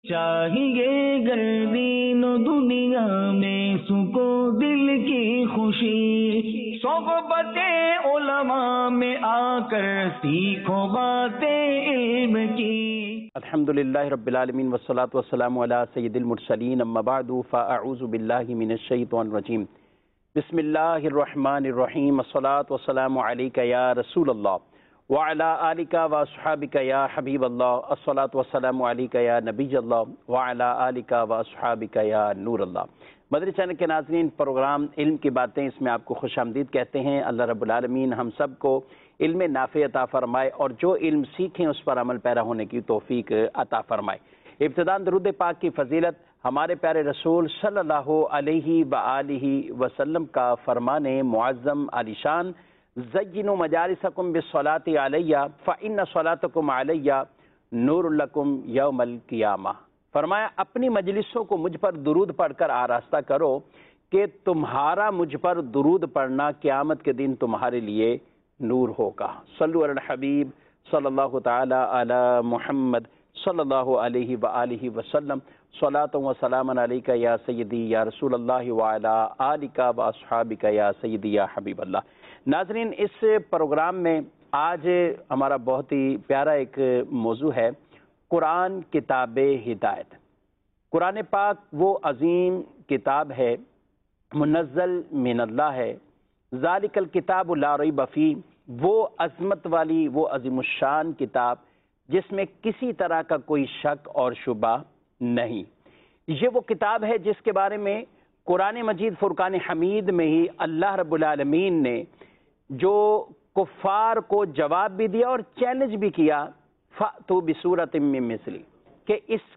چاہیے گردین و دنیا میں سکو دل کی خوشی، صحبت علماء میں آ کر سیکھو باتیں علم کی۔ الحمدللہ رب العالمین والصلاة والسلام علی سید المرسلین، اما بعد فاعوذ باللہ من الشیطان الرجیم، بسم اللہ الرحمن الرحیم، الصلاة والسلام علیک یا رسول اللہ وعلی آلک واصحابک یا حبیب اللہ، الصلاة والسلام علیک یا نبی اللہ وعلی آلک واصحابک یا نور اللہ۔ مدنی چینل کے ناظرین، پروگرام علم کی باتیں، اس میں آپ کو خوش آمدید کہتے ہیں۔ اللہ رب العالمین ہم سب کو علم نافع عطا فرمائے اور جو علم سیکھیں اس پر عمل پیرا ہونے کی توفیق عطا فرمائے۔ ابتداءً درود پاک کی فضیلت ہمارے پیارے رسول صلی اللہ علیہ وآلہ وسلم کا فرمان معظم علی شان، زینوا مجالسکم بالصلاۃ علیہ فإن صلاتکم علیہ نور لکم یوم القیامہ۔ فرمایا اپنی مجلسوں کو مجھ پر درود پڑھ کر آراستہ کرو کہ تمہارا مجھ پر درود پڑھنا قیامت کے دن تمہارے لیے نور ہوگا۔ صلو علی الحبیب صلی اللہ تعالی علی محمد صلی اللہ علیہ وآلہ وسلم، صلاۃ و سلام علیک یا سیدی یا رسول اللہ وعلی آلک واصحابک یا سیدی یا حبیب اللہ۔ ناظرین، اس پروگرام میں آج ہمارا بہت ہی پیارا ایک موضوع ہے، قرآن کتاب ہدایت۔ قرآن پاک وہ عظیم کتاب ہے، منزل من اللہ ہے، ذالک الکتاب لا ریب فیہ، وہ عظمت والی، وہ عظیم الشان کتاب جس میں کسی طرح کا کوئی شک اور شبہ نہیں۔ یہ وہ کتاب ہے جس کے بارے میں قرآن مجید فرقان حمید میں ہی اللہ رب العالمین نے جو کفار کو جواب بھی دیا اور چیلنج بھی کیا، فَأْتُوا بِسُورَةٍ مِّن مِّثْلِهِ، کہ اس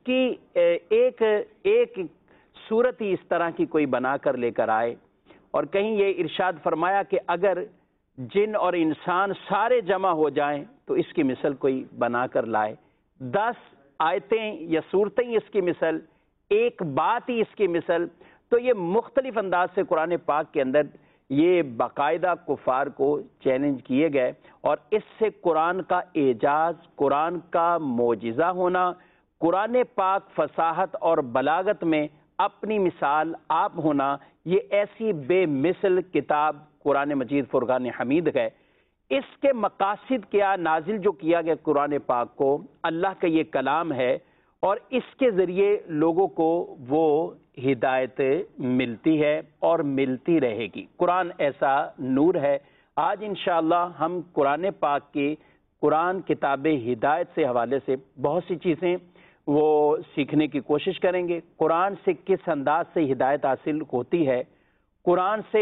کی ایک صورت ہی اس طرح کی کوئی بنا کر لے کر آئے۔ اور کہیں یہ ارشاد فرمایا کہ اگر جن اور انسان سارے جمع ہو جائیں تو اس کی مثل کوئی بنا کر لائے۔ 10 آیتیں یا صورتیں اس کی مثل، ایک بات ہی اس کی مثل۔ تو یہ مختلف انداز سے قرآن پاک کے اندر یہ باقاعدہ کفار کو چیلنج کیے گئے، اور اس سے قرآن کا اعجاز، قرآن کا معجزہ ہونا، قرآن پاک فصاحت اور بلاغت میں اپنی مثال آپ ہونا، یہ ایسی بے مثل کتاب قرآن مجید فرقان حمید ہے۔ اس کے مقاصد کیا، نازل جو کیا گیا قرآن پاک کو، اللہ کا یہ کلام ہے اور اس کے ذریعے لوگوں کو وہ ہدایت ملتی ہے اور ملتی رہے گی۔ قرآن ایسا نور ہے۔ آج انشاءاللہ ہم قرآن پاک کی قرآن کتاب ہدایت سے حوالے سے بہت سی چیزیں وہ سیکھنے کی کوشش کریں گے۔ قرآن سے کس انداز سے ہدایت حاصل ہوتی ہے، قرآن سے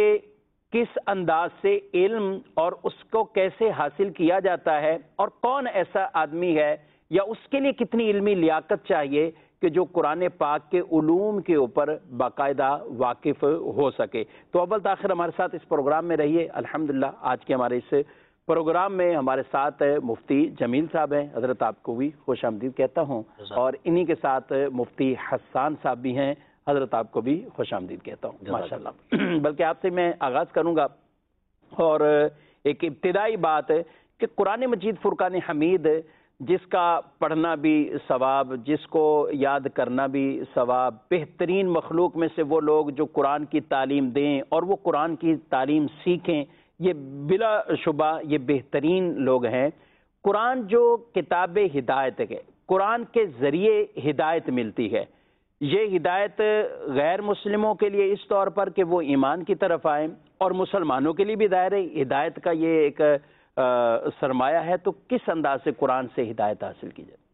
کس انداز سے علم اور اس کو کیسے حاصل کیا جاتا ہے، اور کون ایسا آدمی ہے یا اس کے لیے کتنی علمی لیاقت چاہیے کہ جو قرآن پاک کے علوم کے اوپر باقاعدہ واقف ہو سکے۔ تو اول تاخیر ہمارے ساتھ اس پروگرام میں رہیے۔ الحمدللہ آج کے ہمارے اس پروگرام میں ہمارے ساتھ مفتی جمیل صاحب ہیں، حضرت آپ کو بھی خوش آمدید کہتا ہوں، اور انہی کے ساتھ مفتی حسان صاحب بھی ہیں، حضرت آپ کو بھی خوش آمدید کہتا ہوں ماشاءاللہ۔ بلکہ آپ سے میں آغاز کروں گا، اور ایک ابتدائی بات ہے کہ قرآن مجید فرقان حمید جس کا پڑھنا بھی ثواب، جس کو یاد کرنا بھی ثواب، بہترین مخلوق میں سے وہ لوگ جو قرآن کی تعلیم دیں اور وہ قرآن کی تعلیم سیکھیں، یہ بلا شبہ یہ بہترین لوگ ہیں۔ قرآن جو کتاب ہدایت ہے، قرآن کے ذریعے ہدایت ملتی ہے۔ یہ ہدایت غیر مسلموں کے لیے اس طور پر کہ وہ ایمان کی طرف آئیں، اور مسلمانوں کے لیے بھی دائرہ ہدایت کا یہ ایک سرمایہ ہے۔ تو کس انداز سے قرآن سے ہدایت حاصل کی جائے؟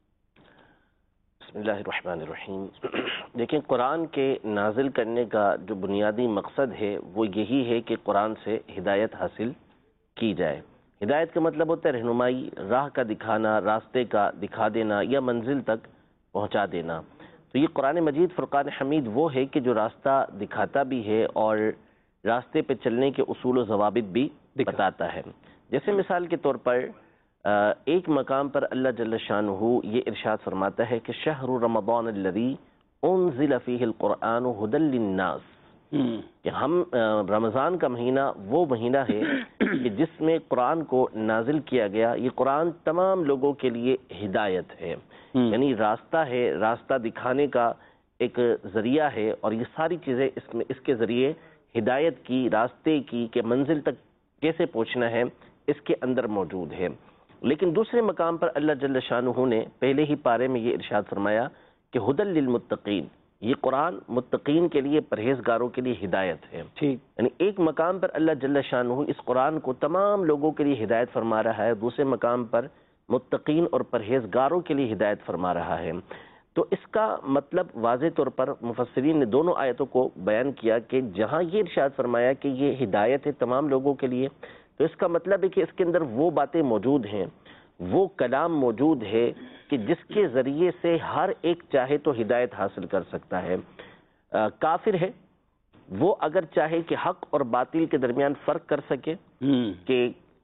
بسم اللہ الرحمن الرحیم۔ دیکھیں، قرآن کے نازل کرنے کا جو بنیادی مقصد ہے وہ یہی ہے کہ قرآن سے ہدایت حاصل کی جائے۔ ہدایت کا مطلب ہوتا ہے رہنمائی، راہ کا دکھانا، راستے کا دکھا دینا یا منزل تک پہنچا دینا۔ تو یہ قرآن مجید فرقان حمید وہ ہے کہ جو راستہ دکھاتا بھی ہے اور راستے پہ چلنے کے اصول و ضوابط بھی بتاتا ہے۔ جیسے مثال کے طور پر ایک مقام پر اللہ جل شانہ یہ ارشاد فرماتا ہے کہ شہر رمضان الذی انزل فیہ القرآن ھدی للناس، کہ ہم رمضان کا مہینہ وہ مہینہ ہے کہ جس میں قرآن کو نازل کیا گیا۔ یہ قرآن تمام لوگوں کے لیے ہدایت ہے۔ یعنی راستہ ہے، راستہ دکھانے کا ایک ذریعہ ہے، اور یہ ساری چیزیں اس کے ذریعے ہدایت کی، راستے کی، کہ منزل تک کیسے پہنچنا ہے، اس کے اندر موجود ہے۔ لیکن دوسرے مقام پر اللہ جل شانہ نے پہلے ہی پارے میں یہ ارشاد فرمایا کہ ہدی للمتقین، یہ قرآن متقین کے لیے، پرہیزگاروں کے لیے ہدایت ہے۔ یعنی ایک مقام پر اللہ جل شانہ اس قرآن کو تمام لوگوں کے لیے ہدایت فرما رہا ہے، دوسرے مقام پر متقین اور پرہیزگاروں کے لیے ہدایت فرما رہا ہے۔ تو اس کا مطلب واضح طور پر مفسرین نے دونوں آیتوں کو بیان کیا کہ جہاں یہ ارشاد فرمایا کہ یہ ہدایت ہے تمام لوگوں کے لیے، تو اس کا مطلب ہے کہ اس کے اندر وہ باتیں موجود ہیں، وہ کلام موجود ہے کہ جس کے ذریعے سے ہر ایک چاہے تو ہدایت حاصل کر سکتا ہے۔ کافر ہے وہ اگر چاہے کہ حق اور باطل کے درمیان فرق کر سکے کہ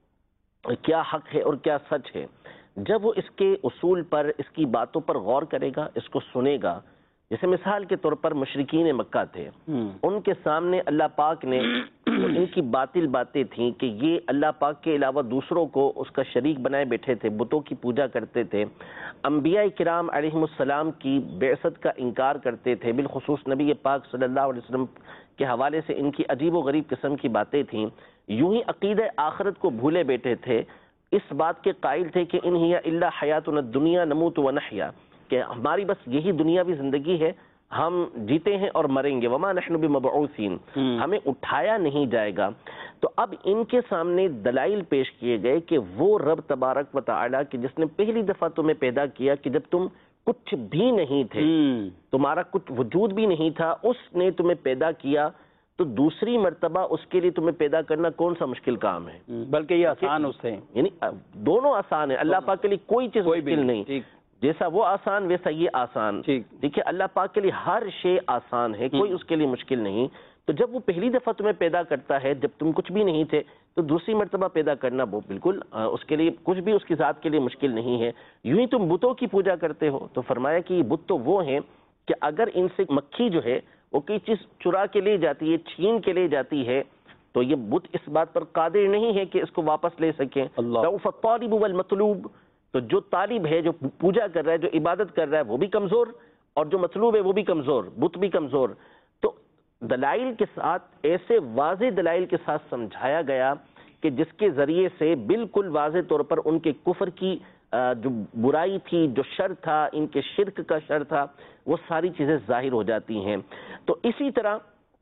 کیا حق ہے اور کیا سچ ہے، جب وہ اس کے اصول پر، اس کی باتوں پر غور کرے گا، اس کو سنے گا، جیسے مثال کے طور پر مشرکین مکہ تھے، ان کے سامنے اللہ پاک نے ان کی باطل باتیں تھیں کہ یہ اللہ پاک کے علاوہ دوسروں کو اس کا شریک بنائے بیٹھے تھے، بتوں کی پوجا کرتے تھے، انبیاء کرام علیہم السلام کی بعثت کا انکار کرتے تھے، بالخصوص نبی پاک صلی اللہ علیہ وسلم کے حوالے سے ان کی عجیب و غریب قسم کی باتیں تھیں، یوں ہی عقیدہ آخرت کو بھولے بیٹھے تھے، اس بات کے قائل تھے کہ ان ہی الا حیاتنا الدنیا نموت و نحیا، کہ ہماری بس یہی دنیاوی زندگی ہے، ہم جیتے ہیں اور مریں گے، وما نحن بمبعوثین، ہمیں اٹھایا نہیں جائے گا۔ تو اب ان کے سامنے دلائل پیش کیے گئے کہ وہ رب تبارک و تعالی کہ جس نے پہلی دفعہ تمہیں پیدا کیا کہ جب تم کچھ بھی نہیں تھے، تمہارا کچھ وجود بھی نہیں تھا، اس نے تمہیں پیدا کیا، تو دوسری مرتبہ اس کے لیے تمہیں پیدا کرنا کون سا مشکل کام ہے؟ بلکہ یہ آسان اس سے، یعنی دونوں آسان ہے، اللہ پاک کے لیے کوئی چیز مشکل نہیں، جیسا وہ آسان ویسا یہ آسان۔ دیکھیے اللہ پاک کے لیے ہر شے آسان ہے، کوئی اس کے لیے مشکل نہیں۔ تو جب وہ پہلی دفعہ تمہیں پیدا کرتا ہے جب تم کچھ بھی نہیں تھے، تو دوسری مرتبہ پیدا کرنا وہ بالکل اس کے لیے کچھ بھی اس کی ذات کے لیے مشکل نہیں ہے۔ یوں ہی تم بتوں کی پوجا کرتے ہو، تو فرمایا کہ یہ بت تو وہ ہیں کہ اگر ان سے مکھی جو ہے وہ کوئی چیز چرا کے لے جاتی ہے، چھین کے لے جاتی ہے، تو یہ بت اس بات پر قادر نہیں ہے کہ اس کو واپس لے سکیں۔ ضعف الطالب والمطلوب، تو جو طالب ہے، جو پوجا کر رہا ہے، جو عبادت کر رہا ہے، وہ بھی کمزور، اور جو مطلوب ہے وہ بھی کمزور، بت بھی کمزور۔ تو دلائل کے ساتھ، ایسے واضح دلائل کے ساتھ سمجھایا گیا کہ جس کے ذریعے سے بالکل واضح طور پر ان کے کفر کی جو برائی تھی، جو شر تھا، ان کے شرک کا شر تھا، وہ ساری چیزیں ظاہر ہو جاتی ہیں۔ تو اسی طرح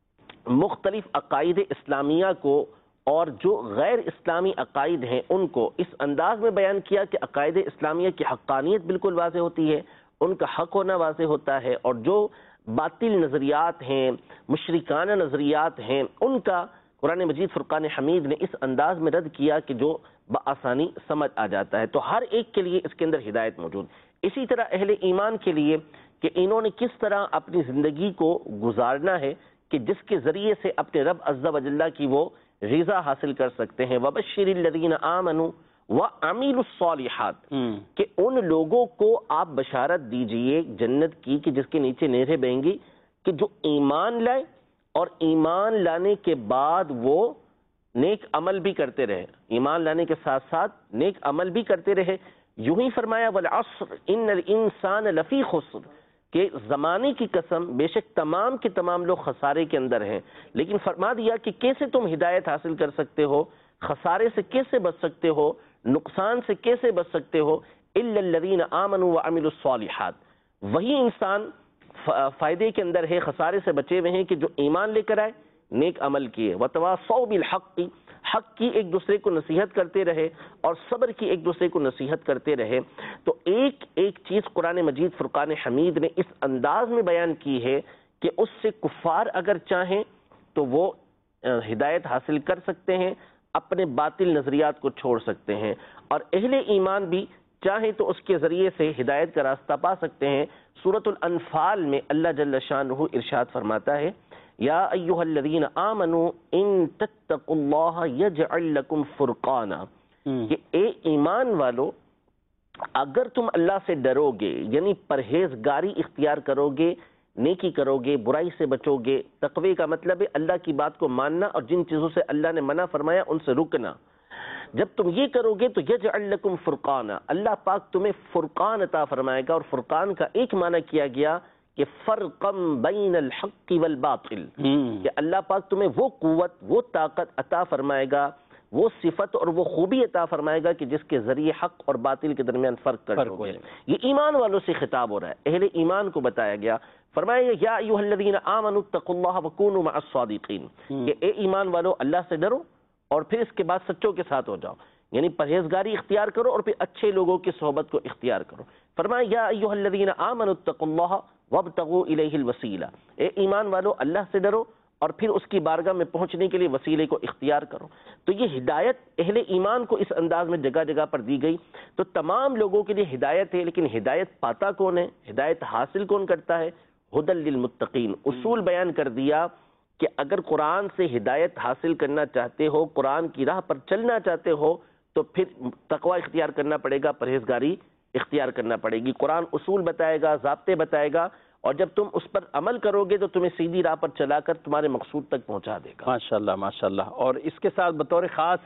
مختلف عقائد اسلامیہ کو اور جو غیر اسلامی عقائد ہیں ان کو اس انداز میں بیان کیا کہ عقائد اسلامیہ کی حقانیت بالکل واضح ہوتی ہے، ان کا حق ہونا واضح ہوتا ہے، اور جو باطل نظریات ہیں، مشرکانہ نظریات ہیں، ان کا قرآن مجید فرقان حمید نے اس انداز میں رد کیا کہ جو بآسانی سمجھ آ جاتا ہے۔ تو ہر ایک کے لیے اس کے اندر ہدایت موجود۔ اسی طرح اہل ایمان کے لیے کہ انہوں نے کس طرح اپنی زندگی کو گزارنا ہے کہ جس کے ذریعے سے اپنے رب عز و جل کی وہ رضا حاصل کر سکتے ہیں۔ وَبَشِّرِ الَّذِينَ آمَنُوا وَعَمِلُوا الصَّالِحَاتِ، کہ ان لوگوں کو آپ بشارت دیجئے جنت کی کہ جس کے نیچے نہریں بہیں گی، کہ جو ایمان لائے اور ایمان لانے کے بعد وہ نیک عمل بھی کرتے رہے، ایمان لانے کے ساتھ ساتھ نیک عمل بھی کرتے رہے۔ یوں ہی فرمایا وَالْعَصْرِ إِنَّ الْإِنسَانَ لَفِي خُسْرٍ، کہ زمانے کی قسم بے شک تمام کے تمام لوگ خسارے کے اندر ہیں۔ لیکن فرما دیا کہ کیسے تم ہدایت حاصل کر سکتے ہو، خسارے سے کیسے بچ سکتے ہو، نقصان سے کیسے بچ سکتے ہو، إِلَّا الَّذِينَ آمَنُوا وَعَمِلُوا الصَّالِحَاتِ، وہی انسان فائدے کے اندر ہے، خسارے سے بچے ہوئے ہیں کہ جو ایمان لے کر آئے، نیک عمل کیے، وَتَوَاصَوْا بِالْحَقِّ، حق کی ایک دوسرے کو نصیحت کرتے رہے، اور صبر کی ایک دوسرے کو نصیحت کرتے رہے۔ تو ایک ایک چیز قرآن مجید فرقان حمید نے اس انداز میں بیان کی ہے کہ اس سے کفار اگر چاہیں تو وہ ہدایت حاصل کر سکتے ہیں، اپنے باطل نظریات کو چھوڑ سکتے ہیں، اور اہل ایمان بھی چاہیں تو اس کے ذریعے سے ہدایت کا راستہ پا سکتے ہیں۔ سورۃ الانفال میں اللہ جل شانہ ارشاد فرماتا ہے یا ایھا الذین آمنوا ان تتقوا اللہ یجعل لکم فرقانا، کہ اے ایمان والو اگر تم اللہ سے ڈرو گے، یعنی پرہیزگاری اختیار کرو گے، نیکی کرو گے، برائی سے بچو گے، تقوی کا مطلب ہے اللہ کی بات کو ماننا اور جن چیزوں سے اللہ نے منع فرمایا ان سے رکنا، جب تم یہ کرو گے تو یجعل لکم فرقانا، اللہ پاک تمہیں فرقان عطا فرمائے گا. اور فرقان کا ایک معنی کیا گیا کہ فرقم بین الحق والباطل، کہ اللہ پاک تمہیں وہ قوت، وہ طاقت عطا فرمائے گا، وہ صفت اور وہ خوبی عطا فرمائے گا کہ جس کے ذریعے حق اور باطل کے درمیان فرق کر دو گے. یہ ایمان والوں سے خطاب ہو رہا ہے، اہل ایمان کو بتایا گیا. فرمایا یا ایھا الذین آمنوا اتقوا اللہ وکونوا مع الصادقین، کہ اے ایمان والو اللہ سے ڈرو اور پھر اس کے بعد سچوں کے ساتھ ہو جاؤ، یعنی پرہیزگاری اختیار کرو اور پھر اچھے لوگوں کی صحبت کو اختیار کرو. فرمایا یا ایھا الذین آمنوا اتقوا اللہ وابتغوا الیہ الوسیلہ، اے ایمان والو اللہ سے ڈرو اور پھر اس کی بارگاہ میں پہنچنے کے لیے وسیلے کو اختیار کرو. تو یہ ہدایت اہل ایمان کو اس انداز میں جگہ جگہ پر دی گئی. تو تمام لوگوں کے لیے ہدایت ہے، لیکن ہدایت پاتا کون ہے، ہدایت حاصل کون کرتا ہے؟ ھدی للمتقین. اصول بیان کر دیا کہ اگر قرآن سے ہدایت حاصل کرنا چاہتے ہو، قرآن کی راہ پر چلنا چاہتے ہو، تو پھر تقوی اختیار کرنا پڑے گا، پرہیزگاری اختیار کرنا پڑے گی. قرآن اصول بتائے گا، ضابطے بتائے گا، اور جب تم اس پر عمل کرو گے تو تمہیں سیدھی راہ پر چلا کر تمہارے مقصود تک پہنچا دے گا. ماشاءاللہ ماشاءاللہ. اور اس کے ساتھ بطور خاص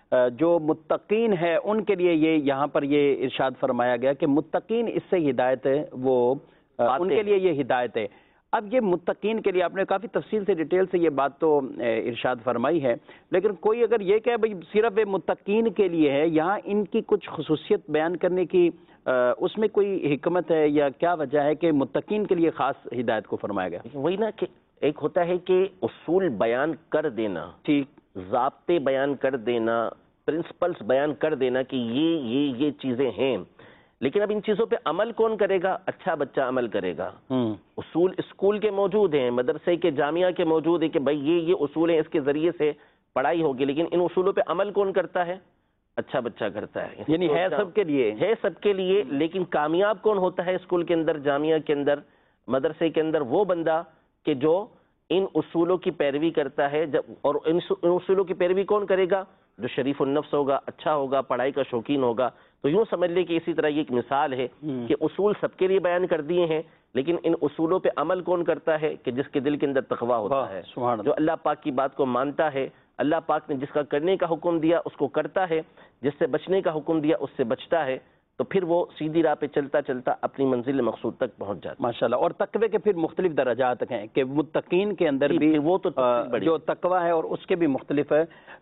جو متقین ہے ان کے لیے یہ یہاں پر یہ ارشاد فرمایا گیا کہ متقین اس سے ہدایت ہے، وہ ان کے لیے یہ ہدایت ہے. اب یہ متقین کے لیے آپ نے کافی تفصیل سے ڈیٹیل سے یہ بات تو ارشاد فرمائی ہے، لیکن کوئی اگر یہ کہ بھئی صرف متقین کے لیے ہے، یہاں ان کی کچھ خصوصیت بیان کرنے کی اس میں کوئی حکمت ہے یا کیا وجہ ہے کہ متقین کے لیے خاص ہدایت کو فرمایا گیا؟ وہی نا کہ ایک ہوتا ہے کہ اصول بیان کر دینا، ٹھیک، ضابطے بیان کر دینا، پرنسپلز بیان کر دینا کہ یہ چیزیں ہیں، لیکن اب ان چیزوں پہ عمل کون کرے گا؟ اچھا بچہ عمل کرے گا. اصول اسکول کے موجود ہیں، مدرسے کے، جامعہ کے موجود ہیں کہ بھائی یہ اصول ہیں، اس کے ذریعے سے پڑھائی ہوگی، لیکن ان اصولوں پہ عمل کون کرتا ہے؟ اچھا بچہ کرتا ہے. یعنی ہے سب کے لیے، ہے سب کے لیے، لیکن کامیاب کون ہوتا ہے اسکول کے اندر، جامعہ کے اندر، مدرسے کے اندر؟ وہ بندہ کہ جو ان اصولوں کی پیروی کرتا ہے. اور ان اصولوں کی پیروی کون کرے گا؟ جو شریف النفس ہوگا، اچھا ہوگا، پڑھائی کا شوقین ہوگا. تو یوں سمجھ لے کہ اسی طرح یہ ایک مثال ہے کہ اصول سب کے لیے بیان کر دیے ہیں، لیکن ان اصولوں پہ عمل کون کرتا ہے؟ کہ جس کے دل کے اندر تقویٰ ہوتا ہے، جو اللہ پاک کی بات کو مانتا ہے، اللہ پاک نے جس کا کرنے کا حکم دیا اس کو کرتا ہے، جس سے بچنے کا حکم دیا اس سے بچتا ہے، تو پھر وہ سیدھی راہ پہ چلتا چلتا اپنی منزل مقصود تک پہنچ جاتا ہے. ماشاءاللہ. اور تقوی کے پھر مختلف درجات ہیں کہ متقین کے اندر بھی وہ تو جو تقوی ہے اور اس کے بھی مختلف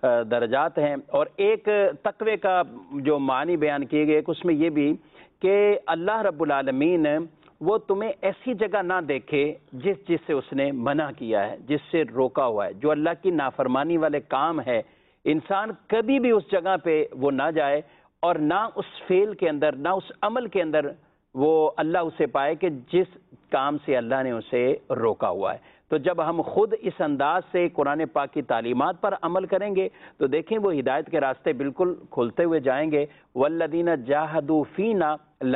درجات ہیں. اور ایک تقوی کا جو معنی بیان کیے گئے اس میں یہ بھی کہ اللہ رب العالمین وہ تمہیں ایسی جگہ نہ دیکھے جس سے اس نے منع کیا ہے، جس سے روکا ہوا ہے، جو اللہ کی نافرمانی والے کام ہے، انسان کبھی بھی اس جگہ پہ وہ نہ جائے اور نہ اس فعل کے اندر، نہ اس عمل کے اندر وہ اللہ اسے پائے کہ جس کام سے اللہ نے اسے روکا ہوا ہے. تو جب ہم خود اس انداز سے قرآن پاک کی تعلیمات پر عمل کریں گے تو دیکھیں وہ ہدایت کے راستے بالکل کھلتے ہوئے جائیں گے. والذین جاہدوا فینا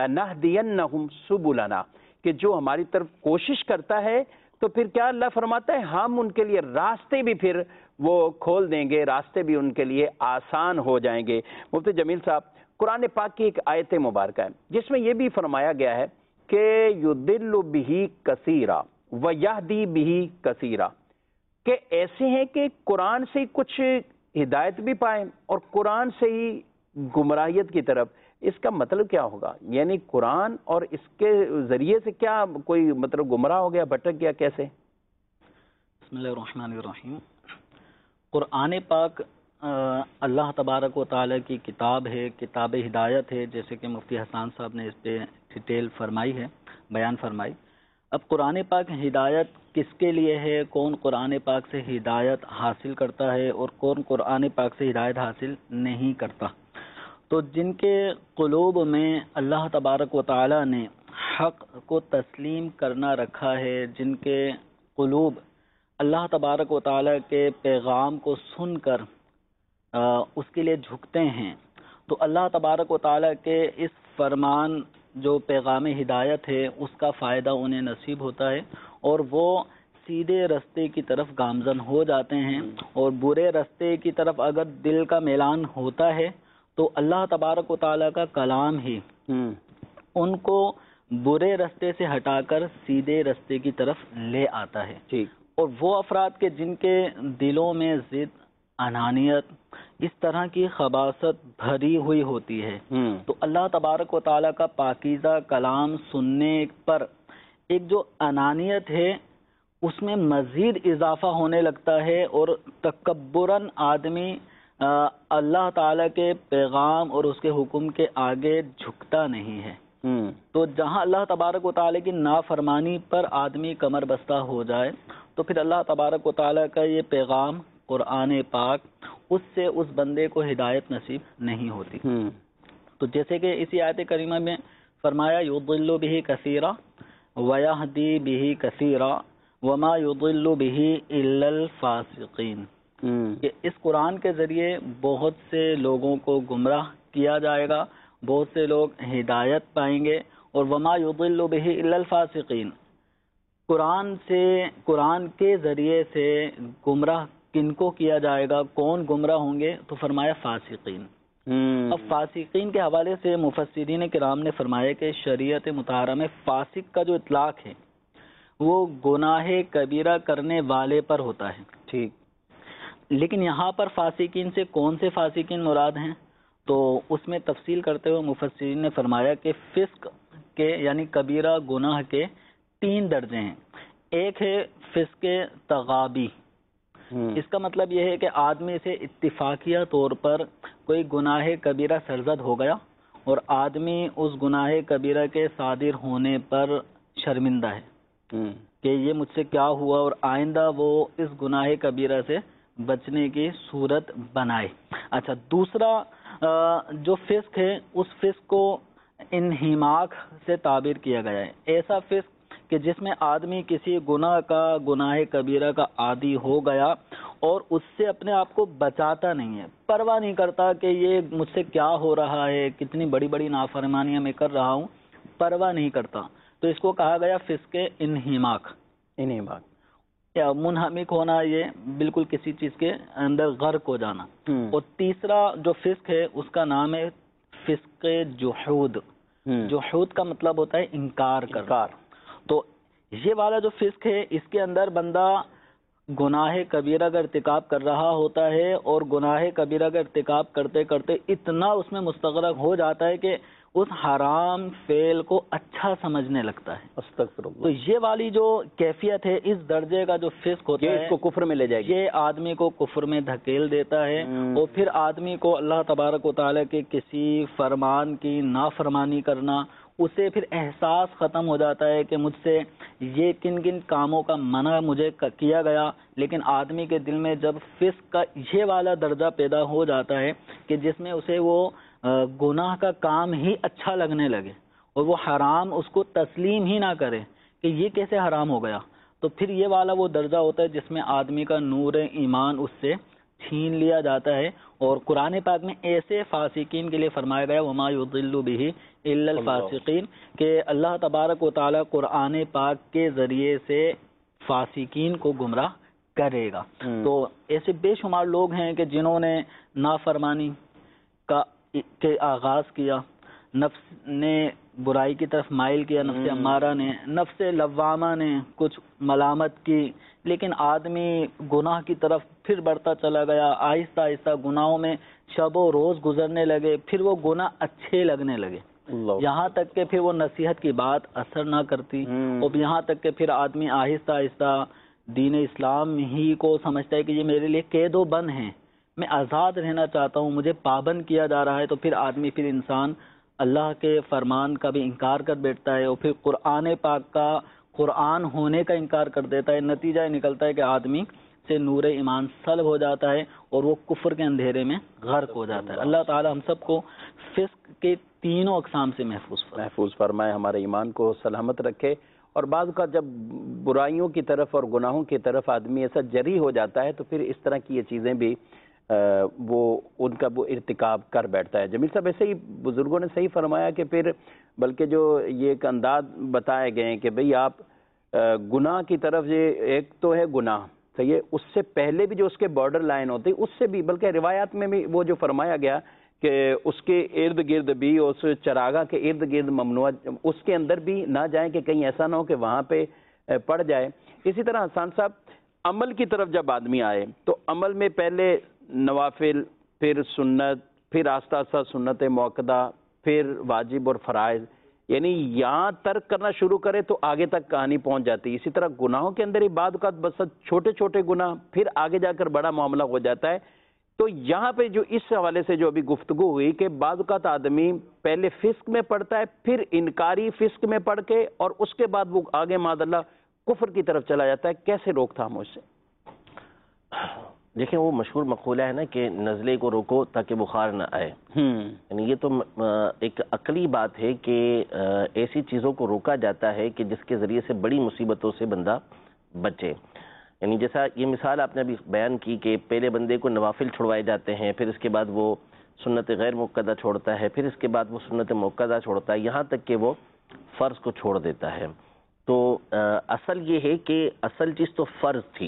لنہدینہم سبلنا، کہ جو ہماری طرف کوشش کرتا ہے تو پھر کیا اللہ فرماتا ہے ہم ان کے لیے راستے بھی پھر وہ کھول دیں گے، راستے بھی ان کے لیے آسان ہو جائیں گے. مفتی جمیل صاحب، قرآن پاک کی ایک آیت مبارکہ ہے جس میں یہ بھی فرمایا گیا ہے کہ یضل بہ کثیرا ویہدی بہ کثیرا، کہ ایسے ہیں کہ قرآن سے کچھ ہدایت بھی پائیں اور قرآن سے ہی گمراہیت کی طرف. اس کا مطلب کیا ہوگا؟ یعنی قرآن اور اس کے ذریعے سے کیا کوئی مطلب گمراہ ہو گیا، بھٹک گیا، کیسے؟ بسم اللہ الرحمن الرحیم. قرآن پاک اللہ تبارک و تعالیٰ کی کتاب ہے، کتاب ہدایت ہے، جیسے کہ مفتی حسان صاحب نے اس پہ ڈیٹیل فرمائی ہے، بیان فرمائی. اب قرآن پاک ہدایت کس کے لیے ہے، کون قرآن پاک سے ہدایت حاصل کرتا ہے اور کون قرآن پاک سے ہدایت حاصل نہیں کرتا؟ تو جن کے قلوب میں اللہ تبارک و تعالیٰ نے حق کو تسلیم کرنا رکھا ہے، جن کے قلوب اللہ تبارک و تعالیٰ کے پیغام کو سن کر اس کے لیے جھکتے ہیں، تو اللہ تبارک و تعالیٰ کے اس فرمان جو پیغام ہدایت ہے اس کا فائدہ انہیں نصیب ہوتا ہے اور وہ سیدھے رستے کی طرف گامزن ہو جاتے ہیں. اور برے رستے کی طرف اگر دل کا میلان ہوتا ہے تو اللہ تبارک و تعالیٰ کا کلام ہی ان کو برے رستے سے ہٹا کر سیدھے رستے کی طرف لے آتا ہے. اور وہ افراد کے جن کے دلوں میں ضد انانیت، اس طرح کی خباثت بھری ہوئی ہوتی ہے۔ تو اللہ تبارک و تعالیٰ کا پاکیزہ کلام سننے پر ایک جو انانیت ہے اس میں مزید اضافہ ہونے لگتا ہے، اور تکبراً آدمی اللہ تعالیٰ کے پیغام اور اس کے حکم کے آگے جھکتا نہیں ہے۔ تو جہاں اللہ تبارک و تعالیٰ کی نافرمانی پر آدمی کمر بستہ ہو جائے تو پھر اللہ تبارک و تعالیٰ کا یہ پیغام قرآن پاک اس سے اس بندے کو ہدایت نصیب نہیں ہوتی۔ تو جیسے کہ اسی آیت کریمہ میں فرمایا یضل بہ کثیرا ویہدی بہ کثیرا وما یضل بہ الا الفاسقین، کہ اس قرآن کے ذریعے بہت سے لوگوں کو گمراہ کیا جائے گا، بہت سے لوگ ہدایت پائیں گے، اور وما یضل بہ الا الفاسقین، قرآن کے ذریعے سے گمراہ کن کو کیا جائے گا، کون گمراہ ہوں گے؟ تو فرمایا فاسقین۔ اب فاسقین کے حوالے سے مفسرین کرام نے فرمایا کہ شریعت مطہرہ میں فاسق کا جو اطلاق ہے وہ گناہ کبیرہ کرنے والے پر ہوتا ہے، ٹھیک، لیکن یہاں پر فاسقین سے کون سے فاسقین مراد ہیں؟ تو اس میں تفصیل کرتے ہوئے مفسرین نے فرمایا کہ فسق کے یعنی کبیرہ گناہ کے 3 درجے ہیں۔ ایک ہے فسق تغابی، اس کا مطلب یہ ہے کہ آدمی سے اتفاقیہ طور پر کوئی گناہ کبیرہ سرزد ہو گیا اور آدمی اس گناہ کبیرہ کے صادر ہونے پر شرمندہ ہے کہ یہ مجھ سے کیا ہوا، اور آئندہ وہ اس گناہ کبیرہ سے بچنے کی صورت بنائے۔ اچھا، دوسرا جو فسق ہے اس فسق کو انہماک سے تعبیر کیا گیا ہے، ایسا فسق کہ جس میں آدمی کسی گناہ کبیرہ کا عادی ہو گیا اور اس سے اپنے آپ کو بچاتا نہیں ہے، پرواہ نہیں کرتا کہ یہ مجھ سے کیا ہو رہا ہے، کتنی بڑی بڑی نافرمانیاں میں کر رہا ہوں، پرواہ نہیں کرتا، تو اس کو کہا گیا فسق انہماک یا منہمک ہونا، یہ بالکل کسی چیز کے اندر غرق ہو جانا۔ اور تیسرا جو فسق ہے اس کا نام ہے فسق جحود۔ جحود کا مطلب ہوتا ہے انکار کرنا۔ تو یہ والا جو فسق ہے اس کے اندر بندہ گناہ کبیرہ کا ارتکاب کر رہا ہوتا ہے، اور گناہ کبیرہ کا ارتکاب کرتے کرتے اتنا اس میں مستغرق ہو جاتا ہے کہ اس حرام فعل کو اچھا سمجھنے لگتا ہے۔ استغفر اللہ۔ تو یہ والی جو کیفیت ہے، اس درجے کا جو فسق ہوتا ہے، اس کو کفر میں لے جائے گی، یہ آدمی کو کفر میں دھکیل دیتا ہے، اور پھر آدمی کو اللہ تبارک و تعالیٰ کے کسی فرمان کی نافرمانی کرنا، اسے پھر احساس ختم ہو جاتا ہے کہ مجھ سے یہ کن کن کاموں کا منع مجھے کیا گیا، لیکن آدمی کے دل میں جب فسق کا یہ والا درجہ پیدا ہو جاتا ہے کہ جس میں اسے وہ گناہ کا کام ہی اچھا لگنے لگے اور وہ حرام اس کو تسلیم ہی نہ کرے کہ یہ کیسے حرام ہو گیا، تو پھر یہ والا وہ درجہ ہوتا ہے جس میں آدمی کا نور ایمان اس سے چھین لیا جاتا ہے۔ اور قرآن پاک میں ایسے فاسقین کے لیے فرمایا گیا وما یضل بہ الا الفاسقین، کہ اللہ تبارک و تعالیٰ قرآن پاک کے ذریعے سے فاسقین کو گمراہ کرے گا۔ تو ایسے بے شمار لوگ ہیں کہ جنہوں نے نافرمانی کے آغاز کیا، نفس نے برائی کی طرف مائل کیا، نفس امارہ نے، نفس لوامہ نے کچھ ملامت کی، لیکن آدمی گناہ کی طرف پھر بڑھتا چلا گیا، آہستہ آہستہ گناہوں میں شب و روز گزرنے لگے، پھر وہ گناہ اچھے لگنے لگے، یہاں تک کہ پھر وہ نصیحت کی بات اثر نہ کرتی، اور یہاں تک کہ پھر آدمی آہستہ آہستہ دین اسلام ہی کو سمجھتا ہے کہ یہ میرے لیے قید و بند ہیں، میں آزاد رہنا چاہتا ہوں، مجھے پابند کیا جا رہا ہے، تو پھر آدمی، پھر انسان اللہ کے فرمان کا بھی انکار کر بیٹھتا ہے، اور پھر قرآن پاک کا قرآن ہونے کا انکار کر دیتا ہے۔ نتیجہ یہ نکلتا ہے کہ آدمی سے نور ایمان سلب ہو جاتا ہے اور وہ کفر کے اندھیرے میں غرق ہو جاتا ہے۔ اللہ تعالی ہم سب کو فسق کے تینوں اقسام سے محفوظ فرمائے، ہمارے ایمان کو سلامت رکھے۔ اور بعض کا جب برائیوں کی طرف اور گناہوں کی طرف آدمی ایسا جری ہو جاتا ہے تو پھر اس طرح کی یہ چیزیں بھی وہ ان کا وہ ارتکاب کر بیٹھتا ہے۔ جمیل صاحب، ایسے ہی بزرگوں نے صحیح فرمایا کہ پھر بلکہ جو یہ ایک انداز بتائے گئے ہیں کہ بھئی آپ گناہ کی طرف، یہ ایک تو ہے گناہ، صحیح ہے، اس سے پہلے بھی جو اس کے بارڈر لائن ہوتے ہیں اس سے بھی، بلکہ روایات میں بھی وہ جو فرمایا گیا کہ اس کے ارد گرد بھی، اس چراغاں کے ارد گرد ممنوع، اس کے اندر بھی نہ جائیں کہ کہیں ایسا نہ ہو کہ وہاں پہ پڑ جائے۔ اسی طرح حسان صاحب عمل کی طرف جب آدمی آئے تو عمل میں پہلے نوافل، پھر سنت، پھر آہستہ آہستہ سنت موقدہ، پھر واجب اور فرائض، یعنی یہاں ترک کرنا شروع کرے تو آگے تک کہانی پہنچ جاتی ہے۔ اسی طرح گناہوں کے اندر ہی بعد اوقات بس چھوٹے چھوٹے گناہ، پھر آگے جا کر بڑا معاملہ ہو جاتا ہے۔ تو یہاں پہ جو اس حوالے سے جو ابھی گفتگو ہوئی کہ بعض اوقات آدمی پہلے فسق میں پڑتا ہے، پھر انکاری فسق میں پڑھ کے، اور اس کے بعد وہ آگے معاذ اللہ کفر کی طرف چلا جاتا ہے، کیسے روک تھام اس سے؟ دیکھیں وہ مشہور مقولہ ہے نا کہ نزلے کو روکو تاکہ بخار نہ آئے، یعنی یہ تو ایک عقلی بات ہے کہ ایسی چیزوں کو روکا جاتا ہے کہ جس کے ذریعے سے بڑی مصیبتوں سے بندہ بچے۔ یعنی جیسا یہ مثال آپ نے ابھی بیان کی کہ پہلے بندے کو نوافل چھڑوائے جاتے ہیں، پھر اس کے بعد وہ سنت غیر مؤکدہ چھوڑتا ہے، پھر اس کے بعد وہ سنت مؤکدہ چھوڑتا ہے، یہاں تک کہ وہ فرض کو چھوڑ دیتا ہے۔ تو اصل یہ ہے کہ اصل چیز تو فرض تھی۔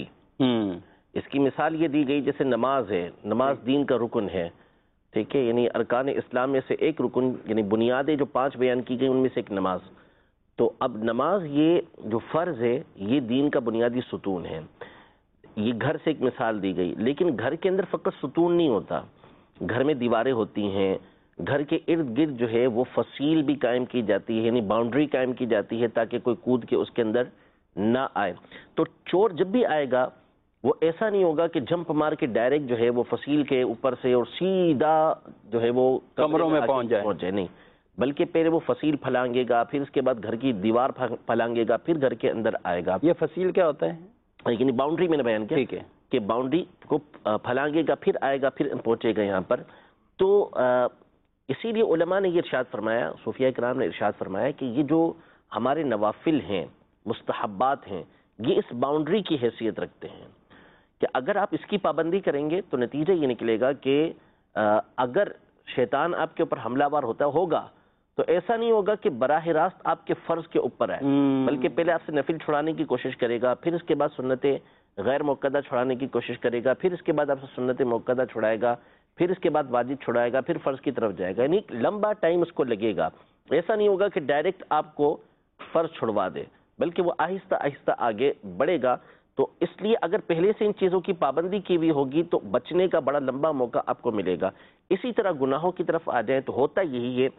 اس کی مثال یہ دی گئی جیسے نماز ہے، نماز دین کا رکن ہے، ٹھیک ہے، یعنی ارکان اسلام میں سے ایک رکن، یعنی بنیادیں جو 5 بیان کی گئی ان میں سے ایک نماز۔ تو اب نماز یہ جو فرض ہے یہ دین کا بنیادی ستون ہے۔ یہ گھر سے ایک مثال دی گئی، لیکن گھر کے اندر فقط ستون نہیں ہوتا، گھر میں دیواریں ہوتی ہیں، گھر کے ارد گرد جو ہے وہ فصیل بھی قائم کی جاتی ہے، یعنی باؤنڈری قائم کی جاتی ہے تاکہ کوئی کود کے اس کے اندر نہ آئے۔ تو چور جب بھی آئے گا وہ ایسا نہیں ہوگا کہ جمپ مار کے ڈائریکٹ جو ہے وہ فصیل کے اوپر سے اور سیدھا جو ہے وہ کمروں میں پہنچ جائے، نہیں، بلکہ پہلے وہ فصیل پھلانگے گا، پھر اس کے بعد گھر کی دیوار پھلانگے گا، پھر گھر کے اندر آئے گا۔ یہ فصیل کیا ہوتا ہے؟ یعنی باؤنڈری میں نے بیان کیا، ٹھیک ہے، کہ باؤنڈری کو پھلانگے گا، پھر آئے گا، پھر پہنچے گا یہاں پر۔ تو اسی لیے علماء نے یہ ارشاد فرمایا، صوفیہ کرام نے ارشاد فرمایا کہ یہ جو ہمارے نوافل ہیں، مستحبات ہیں، یہ اس باؤنڈری کی حیثیت رکھتے ہیں کہ اگر آپ اس کی پابندی کریں گے تو نتیجہ یہ نکلے گا کہ اگر شیطان آپ کے اوپر حملہ ور ہوگا تو ایسا نہیں ہوگا کہ براہ راست آپ کے فرض کے اوپر ہے، بلکہ پہلے آپ سے نفل چھڑانے کی کوشش کرے گا، پھر اس کے بعد سنت غیر مؤکدہ چھڑانے کی کوشش کرے گا، پھر اس کے بعد آپ سے سنت مؤکدہ چھڑائے گا، پھر اس کے بعد واجب چھڑائے گا، پھر فرض کی طرف جائے گا، یعنی لمبا ٹائم اس کو لگے گا۔ ایسا نہیں ہوگا کہ ڈائریکٹ آپ کو فرض چھڑوا دے، بلکہ وہ آہستہ آہستہ آگے بڑھے گا۔ تو اس لیے اگر پہلے سے ان چیزوں کی پابندی کی ہوئی ہوگی تو بچنے کا بڑا لمبا موقع آپ کو ملے گا۔ اسی طرح گناہوں کی طرف آ جائیں تو ہوتا یہی ہے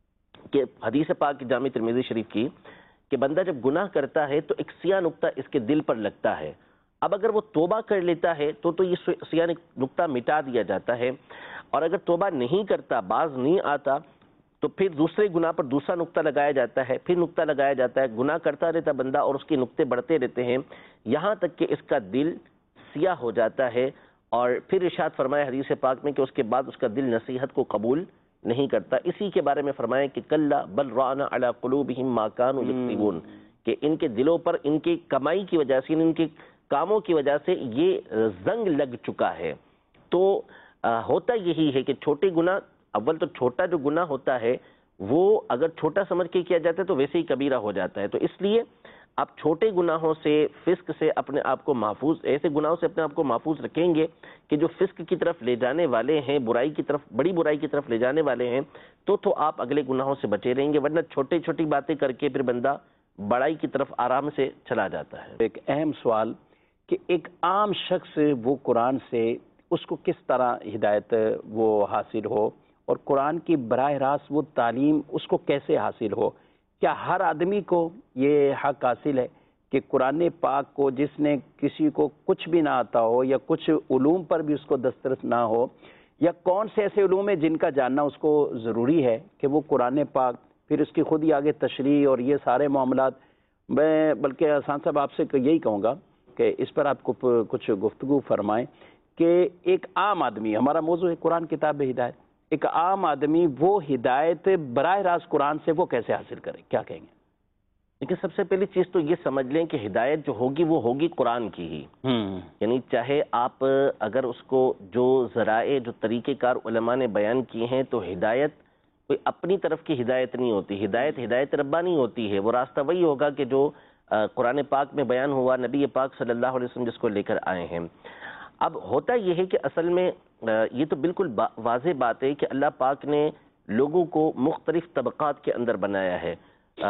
کہ حدیث پاک جامع ترمذی شریف کی کہ بندہ جب گناہ کرتا ہے تو ایک سیاہ نقطہ اس کے دل پر لگتا ہے۔ اب اگر وہ توبہ کر لیتا ہے تو یہ سیاہ نقطہ مٹا دیا جاتا ہے، اور اگر توبہ نہیں کرتا، باز نہیں آتا، تو پھر دوسرے گناہ پر دوسرا نقطہ لگایا جاتا ہے، پھر نقطہ لگایا جاتا ہے، گناہ کرتا رہتا بندہ اور اس کے نقطے بڑھتے رہتے ہیں، یہاں تک کہ اس کا دل سیاہ ہو جاتا ہے۔ اور پھر ارشاد فرمایا حدیث پاک میں کہ اس کے بعد اس کا دل نصیحت کو قبول نہیں کرتا۔ اسی کے بارے میں فرمایا کہ کلا بل ران علی قلوبہم ما کانوا یکسبون، کہ ان کے دلوں پر ان کی کمائی کی وجہ سے، ان کے کاموں کی وجہ سے یہ زنگ لگ چکا ہے۔ تو ہوتا یہی ہے کہ چھوٹے گناہ، اول تو چھوٹا جو گناہ ہوتا ہے وہ اگر چھوٹا سمجھ کے کیا جاتا ہے تو ویسے ہی کبیرہ ہو جاتا ہے۔ تو اس لیے آپ چھوٹے گناہوں سے، فسق سے اپنے آپ کو محفوظ، ایسے گناہوں سے اپنے آپ کو محفوظ رکھیں گے کہ جو فسق کی طرف لے جانے والے ہیں، برائی کی طرف، بڑی برائی کی طرف لے جانے والے ہیں، تو آپ اگلے گناہوں سے بچے رہیں گے، ورنہ چھوٹی چھوٹی باتیں کر کے پھر بندہ بڑائی کی طرف آرام سے چلا جاتا ہے۔ ایک اہم سوال کہ ایک عام شخص وہ قرآن سے اس کو کس طرح ہدایت وہ حاصل ہو، اور قرآن کی براہ راست وہ تعلیم اس کو کیسے حاصل ہو؟ کیا ہر آدمی کو یہ حق حاصل ہے کہ قرآن پاک کو، جس نے کسی کو کچھ بھی نہ آتا ہو یا کچھ علوم پر بھی اس کو دسترس نہ ہو، یا کون سے ایسے علوم ہیں جن کا جاننا اس کو ضروری ہے کہ وہ قرآن پاک، پھر اس کی خود ہی آگے تشریح اور یہ سارے معاملات؟ میں بلکہ احسان صاحب آپ سے یہی کہوں گا کہ اس پر آپ کو کچھ گفتگو فرمائیں کہ ایک عام آدمی، ہمارا موضوع ہے قرآن کتاب ہدایت، ایک عام آدمی وہ ہدایت براہ راست قرآن سے وہ کیسے حاصل کرے؟ کیا کہیں گے؟ لیکن سب سے پہلی چیز تو یہ سمجھ لیں کہ ہدایت جو ہوگی وہ ہوگی قرآن کی ہی، یعنی چاہے آپ اگر اس کو جو ذرائع، جو طریقہ کار علماء نے بیان کیے ہیں، تو ہدایت کوئی اپنی طرف کی ہدایت نہیں ہوتی، ہدایت ربانی ہوتی ہے۔ وہ راستہ وہی ہوگا کہ جو قرآن پاک میں بیان ہوا، نبی پاک صلی اللہ علیہ وسلم جس کو لے کر آئے ہیں۔ اب ہوتا یہ ہے کہ اصل میں یہ تو بالکل واضح بات ہے کہ اللہ پاک نے لوگوں کو مختلف طبقات کے اندر بنایا ہے۔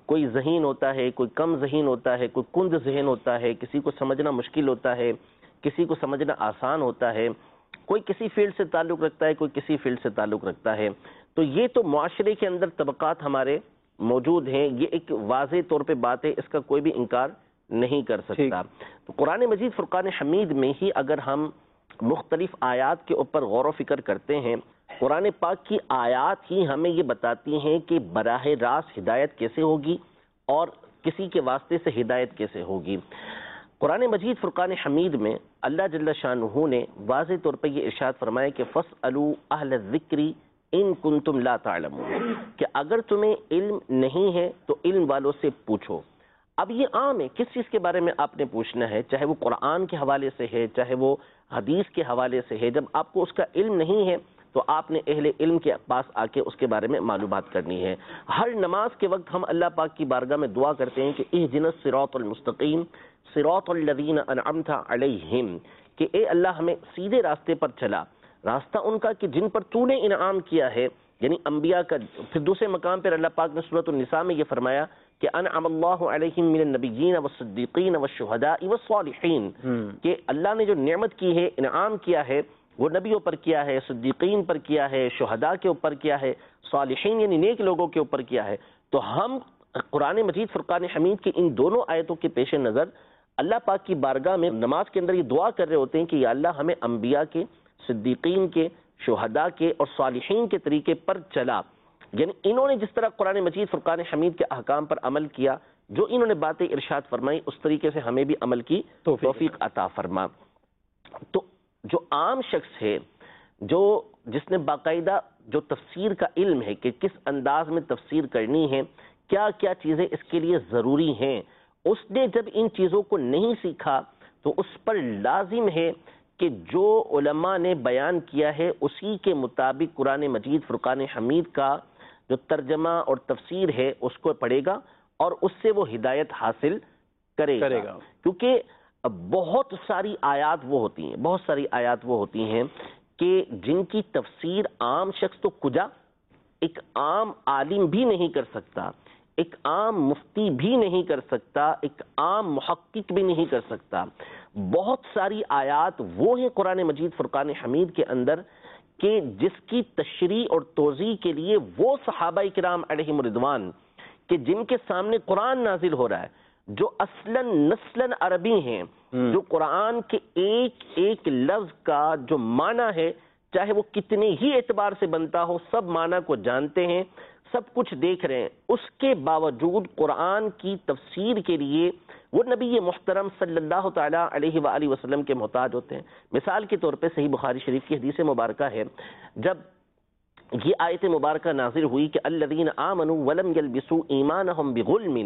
کوئی ذہین ہوتا ہے، کوئی کم ذہین ہوتا ہے، کوئی کند ذہن ہوتا ہے، کسی کو سمجھنا مشکل ہوتا ہے، کسی کو سمجھنا آسان ہوتا ہے، کوئی کسی فیلڈ سے تعلق رکھتا ہے، کوئی کسی فیلڈ سے تعلق رکھتا ہے. تو یہ تو معاشرے کے اندر طبقات ہمارے موجود ہیں، یہ ایک واضح طور پہ بات ہے، اس کا کوئی بھی انکار نہیں کر سکتا. تو قرآن مجید فرقان حمید میں ہی اگر ہم مختلف آیات کے اوپر غور و فکر کرتے ہیں، قرآن پاک کی آیات ہی ہمیں یہ بتاتی ہیں کہ براہ راست ہدایت کیسے ہوگی اور کسی کے واسطے سے ہدایت کیسے ہوگی. قرآن مجید فرقان حمید میں اللہ جل شانہ نے واضح طور پر یہ ارشاد فرمایا کہ فَاسْأَلُوا أَهْلَ الذِّكْرِ إِن كُنتُمْ لَا تَعْلَمُونَ، کہ اگر تمہیں علم نہیں ہے تو علم والوں سے پوچھو. اب یہ عام ہے، کس چیز کے بارے میں آپ نے پوچھنا ہے، چاہے وہ قرآن کے حوالے سے ہے، چاہے وہ حدیث کے حوالے سے ہے. جب آپ کو اس کا علم نہیں ہے تو آپ نے اہل علم کے پاس آ کے اس کے بارے میں معلومات کرنی ہے. ہر نماز کے وقت ہم اللہ پاک کی بارگاہ میں دعا کرتے ہیں کہ اہدنا الصراط المستقیم صراط الذین انعمت علیہم، کہ اے اللہ ہمیں سیدھے راستے پر چلا، راستہ ان کا کہ جن پر تو نے انعام کیا ہے، یعنی انبیاء کا. پھر دوسرے مقام پر اللہ پاک نے سورۃ النساء میں یہ فرمایا کہ انعم اللہ علیہم من النبیین والصدیقین والشہداء والصالحین، کہ اللہ نے جو نعمت کی ہے، انعام کیا ہے، وہ نبیوں پر کیا ہے، صدیقین پر کیا ہے، شہداء کے اوپر کیا ہے، صالحین یعنی نیک لوگوں کے اوپر کیا ہے. تو ہم قرآن مجید فرقان حمید کی ان دونوں آیتوں کے پیش نظر اللہ پاک کی بارگاہ میں نماز کے اندر یہ دعا کر رہے ہوتے ہیں کہ یا اللہ ہمیں انبیاء کے، صدیقین کے، شہداء کے اور صالحین کے طریقے پر چلا. یعنی انہوں نے جس طرح قرآن مجید فرقان حمید کے احکام پر عمل کیا، جو انہوں نے باتیں ارشاد فرمائی، اس طریقے سے ہمیں بھی عمل کی توفیق عطا فرما. تو جو عام شخص ہے، جس نے باقاعدہ جو تفسیر کا علم ہے کہ کس انداز میں تفسیر کرنی ہے، کیا کیا چیزیں اس کے لیے ضروری ہیں، اس نے جب ان چیزوں کو نہیں سیکھا تو اس پر لازم ہے کہ جو علماء نے بیان کیا ہے اسی کے مطابق قرآن مجید فرقان حمید کا جو ترجمہ اور تفسیر ہے اس کو پڑھے گا اور اس سے وہ ہدایت حاصل کرے گا. کیونکہ بہت ساری آیات وہ ہوتی ہیں کہ جن کی تفسیر عام شخص تو کجا، ایک عام عالم بھی نہیں کر سکتا، ایک عام مفتی بھی نہیں کر سکتا، ایک عام محقق بھی نہیں کر سکتا. بہت ساری آیات وہ ہیں قرآن مجید فرقان حمید کے اندر کہ جس کی تشریح اور توضیح کے لیے وہ صحابہ کرام علیہم رضوان کہ جن کے سامنے قرآن نازل ہو رہا ہے، جو اصلاً نسلاً عربی ہیں، جو قرآن کے ایک ایک لفظ کا جو معنی ہے چاہے وہ کتنے ہی اعتبار سے بنتا ہو، سب معنی کو جانتے ہیں، سب کچھ دیکھ رہے ہیں، اس کے باوجود قرآن کی تفسیر کے لیے وہ نبی محترم صلی اللہ تعالیٰ علیہ وآلہ وسلم کے محتاج ہوتے ہیں. مثال کے طور پہ صحیح بخاری شریف کی حدیث مبارکہ ہے، جب یہ آیت مبارکہ نازل ہوئی کہ الذین آمنوا ولم یلبسوا ایمانہم بظلم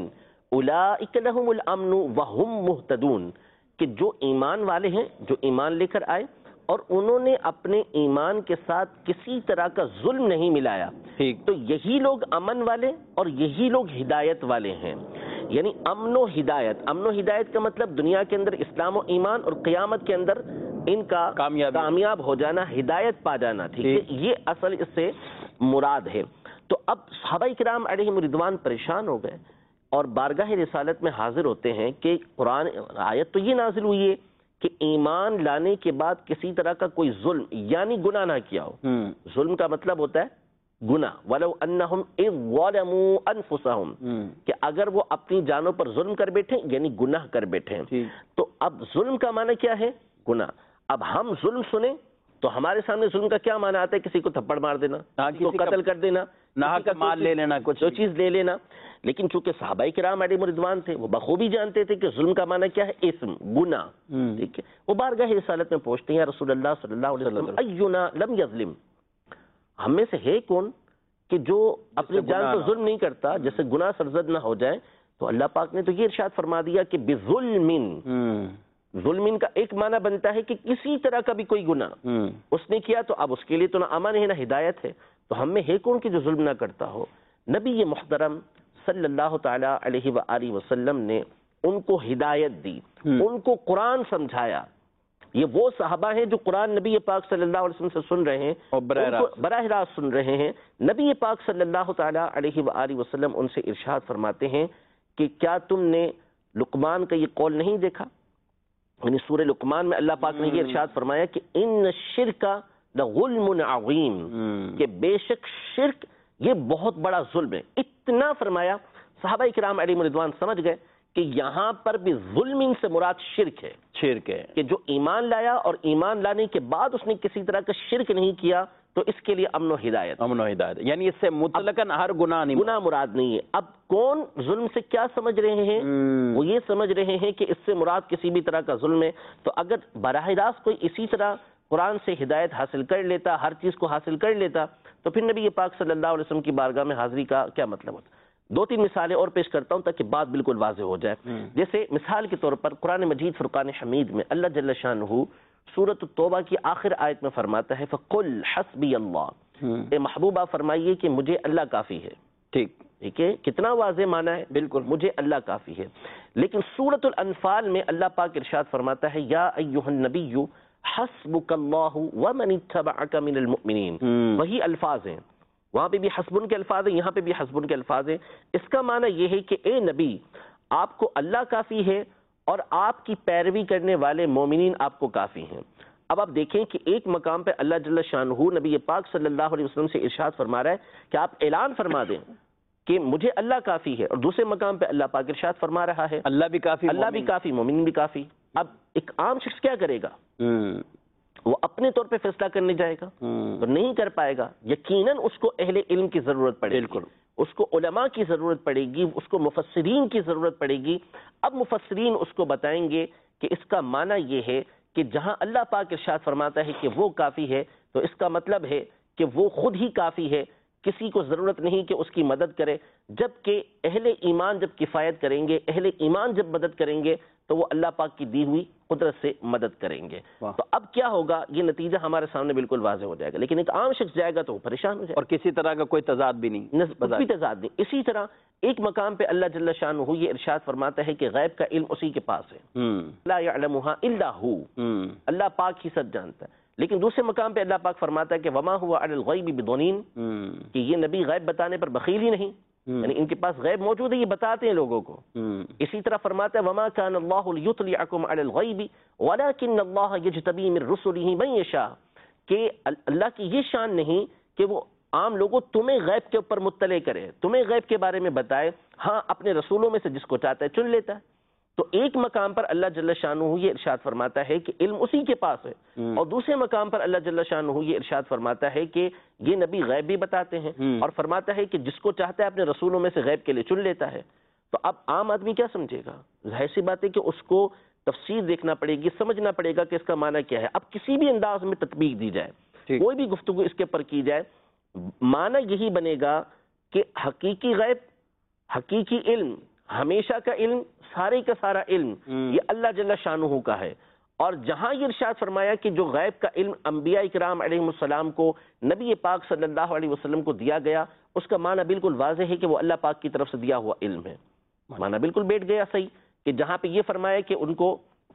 اولئک لہم الامن وہم مہتدون، کہ جو ایمان والے ہیں، جو ایمان لے کر آئے اور انہوں نے اپنے ایمان کے ساتھ کسی طرح کا ظلم نہیں ملایا، تو یہی لوگ امن والے اور یہی لوگ ہدایت والے ہیں. یعنی امن و ہدایت کا مطلب دنیا کے اندر اسلام و ایمان اور قیامت کے اندر ان کا کامیاب ہو جانا، ہدایت پا جانا. ٹھیک ہے، یہ اصل اس سے مراد ہے. تو اب صحابہ کرام علیہم رضوان پریشان ہو گئے اور بارگاہ رسالت میں حاضر ہوتے ہیں کہ قرآن آیت تو یہ نازل ہوئی ہے کہ ایمان لانے کے بعد کسی طرح کا کوئی ظلم یعنی گناہ نہ کیا ہو. ظلم کا مطلب ہوتا ہے گناہ، وَلَوْ أَنَّهُمْ إِذْ ظَلَمُوا أَنفُسَهُمْ، کہ اگر وہ اپنی جانوں پر ظلم کر بیٹھیں یعنی گناہ کر بیٹھیں. تو اب ظلم کا معنی کیا ہے؟ گناہ. اب ہم ظلم سنیں تو ہمارے سامنے ظلم کا کیا معنی آتا ہے؟ کسی کو تھپڑ مار دینا، کسی کو قتل کر دینا، ناحق مال لے لینا، کچھ جو چیز لے لینا. لیکن چونکہ صحابہ کرام علیہم رضوان تھے، وہ بخوبی جانتے تھے کہ ظلم کا معنی کیا ہے؟ اسم، گناہ. ٹھیک ہے، وہ بارگاہ رسالت میں پوچھتے ہیں یا رسول اللہ صلی اللہ علیہ وسلم اینا لم یظلم، ہم میں سے ہے کون کہ جو اپنی جان پر ظلم نہیں کرتا، جیسے گناہ سرزد نہ ہو جائے. تو اللہ پاک نے تو یہ ارشاد فرما دیا کہ بظلم، ظلم کا ایک معنی بنتا ہے کہ کسی طرح کا بھی کوئی گناہ اس نے کیا تو اب اس کے لیے تو نہ امن ہے نہ ہدایت ہے. تو ہم میں ہے کون کہ جو ظلم نہ کرتا ہو؟ نبی محترم صلی اللہ تعالی علیہ وآلہ وسلم نے ان کو ہدایت دی، ان کو قرآن سمجھایا یہ وہ صحابہ ہیں جو قرآن نبی پاک صلی اللہ علیہ وسلم سے سن رہے ہیں اور براہ راست سن رہے ہیں. نبی پاک صلی اللہ تعالیٰ علیہ وآلہ وسلم ان سے ارشاد فرماتے ہیں کہ کیا تم نے لقمان کا یہ قول نہیں دیکھا؟ یعنی سورہ لقمان میں اللہ پاک نے یہ ارشاد فرمایا کہ ان الشرک لظلم عظیم، کہ بے شک شرک یہ بہت بڑا ظلم ہے. اتنا فرمایا صحابہ کرام علیہم رضوان سمجھ گئے کہ یہاں پر بھی ظلم ان سے مراد شرک ہے. شرک ہے کہ جو ایمان لایا اور ایمان لانے کے بعد اس نے کسی طرح کا شرک نہیں کیا تو اس کے لیے امن و ہدایت. امن و ہدایت یعنی اس سے مطلقاً ہر گناہ نہیں، گناہ مراد نہیں ہے. اب کون ظلم سے کیا سمجھ رہے ہیں؟ وہ یہ سمجھ رہے ہیں کہ اس سے مراد کسی بھی طرح کا ظلم ہے. تو اگر براہ راست کوئی اسی طرح قرآن سے ہدایت حاصل کر لیتا، ہر چیز کو حاصل کر لیتا، تو پھر نبی پاک صلی اللہ علیہ وسلم کی بارگاہ میں حاضری کا کیا مطلب ہوتا؟ دو تین مثالیں اور پیش کرتا ہوں تاکہ بات بالکل واضح ہو جائے. جیسے مثال کے طور پر قرآن مجید فرقان حمید میں اللہ جل شانہ سورۃ التوبہ کی آخر آیت میں فرماتا ہے فَقُلْ حَسْبِيَ اللَّهُ، اے محبوبہ فرمائیے کہ مجھے اللہ کافی ہے. ٹھیک ہے، کتنا واضح معنی ہے، بالکل مجھے اللہ کافی ہے. لیکن سورۃ الانفال میں اللہ پاک ارشاد فرماتا ہے یا ایھا النبی حسبک اللہ ومن اتبعک من المؤمنین. وہی الفاظ ہیں، وہاں پہ بھی حسبن کے الفاظ ہیں، یہاں پہ بھی حسبن کے الفاظ ہیں. اس کا معنی یہ ہے کہ اے نبی آپ کو اللہ کافی ہے اور آپ کی پیروی کرنے والے مومنین آپ کو کافی ہیں. اب آپ دیکھیں کہ ایک مقام پہ اللہ جل شانہ نبی پاک صلی اللہ علیہ وسلم سے ارشاد فرما رہا ہے کہ آپ اعلان فرما دیں کہ مجھے اللہ کافی ہے، اور دوسرے مقام پہ اللہ پاک ارشاد فرما رہا ہے اللہ بھی کافی، اللہ بھی کافی، مومن بھی کافی. اب ایک عام شخص کیا کرے گا؟ وہ اپنے طور پہ فیصلہ کرنے جائے گا تو نہیں کر پائے گا. یقیناً اس کو اہل علم کی ضرورت پڑے گی، اس کو علماء کی ضرورت پڑے گی، اس کو مفسرین کی ضرورت پڑے گی. اب مفسرین اس کو بتائیں گے کہ اس کا معنی یہ ہے کہ جہاں اللہ پاک ارشاد فرماتا ہے کہ وہ کافی ہے تو اس کا مطلب ہے کہ وہ خود ہی کافی ہے، کسی کو ضرورت نہیں کہ اس کی مدد کرے. جبکہ اہل ایمان جب کفایت کریں گے، اہل ایمان جب مدد کریں گے تو وہ اللہ پاک کی دی ہوئی قدرت سے مدد کریں گے. تو اب کیا ہوگا؟ یہ نتیجہ ہمارے سامنے بالکل واضح ہو جائے گا. لیکن ایک عام شخص جائے گا تو وہ پریشان ہو جائے گا، اور کسی طرح کا کوئی تضاد بھی نہیں، کچھ بھی تضاد نہیں. اسی طرح ایک مقام پہ اللہ جل شانہ یہ ارشاد فرماتا ہے کہ غیب کا علم اسی کے پاس ہے، لا یعلمها الا هو، اللہ پاک ہی سب جانتا ہے. لیکن دوسرے مقام پہ اللہ پاک فرماتا ہے کہ وما هو علی الغیب بضنین، کہ یہ نبی غیب بتانے پر بخیل ہی نہیں، یعنی ان کے پاس غیب موجود ہے، یہ بتاتے ہیں لوگوں کو. اسی طرح فرماتا ہے وما كان الله ليطلعكم على الغیب ولكن الله يجتبي من رسله من يشاء، کہ اللہ کی یہ شان نہیں کہ وہ عام لوگوں تمہیں غیب کے اوپر مطلع کرے، تمہیں غیب کے بارے میں بتائے. ہاں اپنے رسولوں میں سے جس کو چاہتا ہے چن لیتا ہے. تو ایک مقام پر اللہ جل شانہ یہ ارشاد فرماتا ہے کہ علم اسی کے پاس ہے، اور دوسرے مقام پر اللہ جل شانہ یہ ارشاد فرماتا ہے کہ یہ نبی غیب بھی بتاتے ہیں، اور فرماتا ہے کہ جس کو چاہتا ہے اپنے رسولوں میں سے غیب کے لیے چن لیتا ہے. تو اب عام آدمی کیا سمجھے گا؟ ظاہر سی بات ہے کہ اس کو تفسیر دیکھنا پڑے گی، سمجھنا پڑے گا کہ اس کا معنی کیا ہے. اب کسی بھی انداز میں تطبیق دی جائے، کوئی بھی گفتگو اس کے اوپر کی جائے، معنی یہی بنے گا کہ حقیقی غیب، حقیقی علم، ہمیشہ کا علم، سارے کا سارا علم یہ اللہ جل شانہ کا ہے. اور جہاں یہ ارشاد فرمایا کہ جو غیب کا علم انبیاء کرام علیہ السلام کو نبی پاک صلی اللہ علیہ وسلم کو دیا گیا، اس کا معنی بالکل واضح ہے کہ وہ اللہ پاک کی طرف سے دیا ہوا علم ہے. معنی بالکل بیٹھ گیا صحیح، کہ جہاں پہ یہ فرمایا کہ ان کو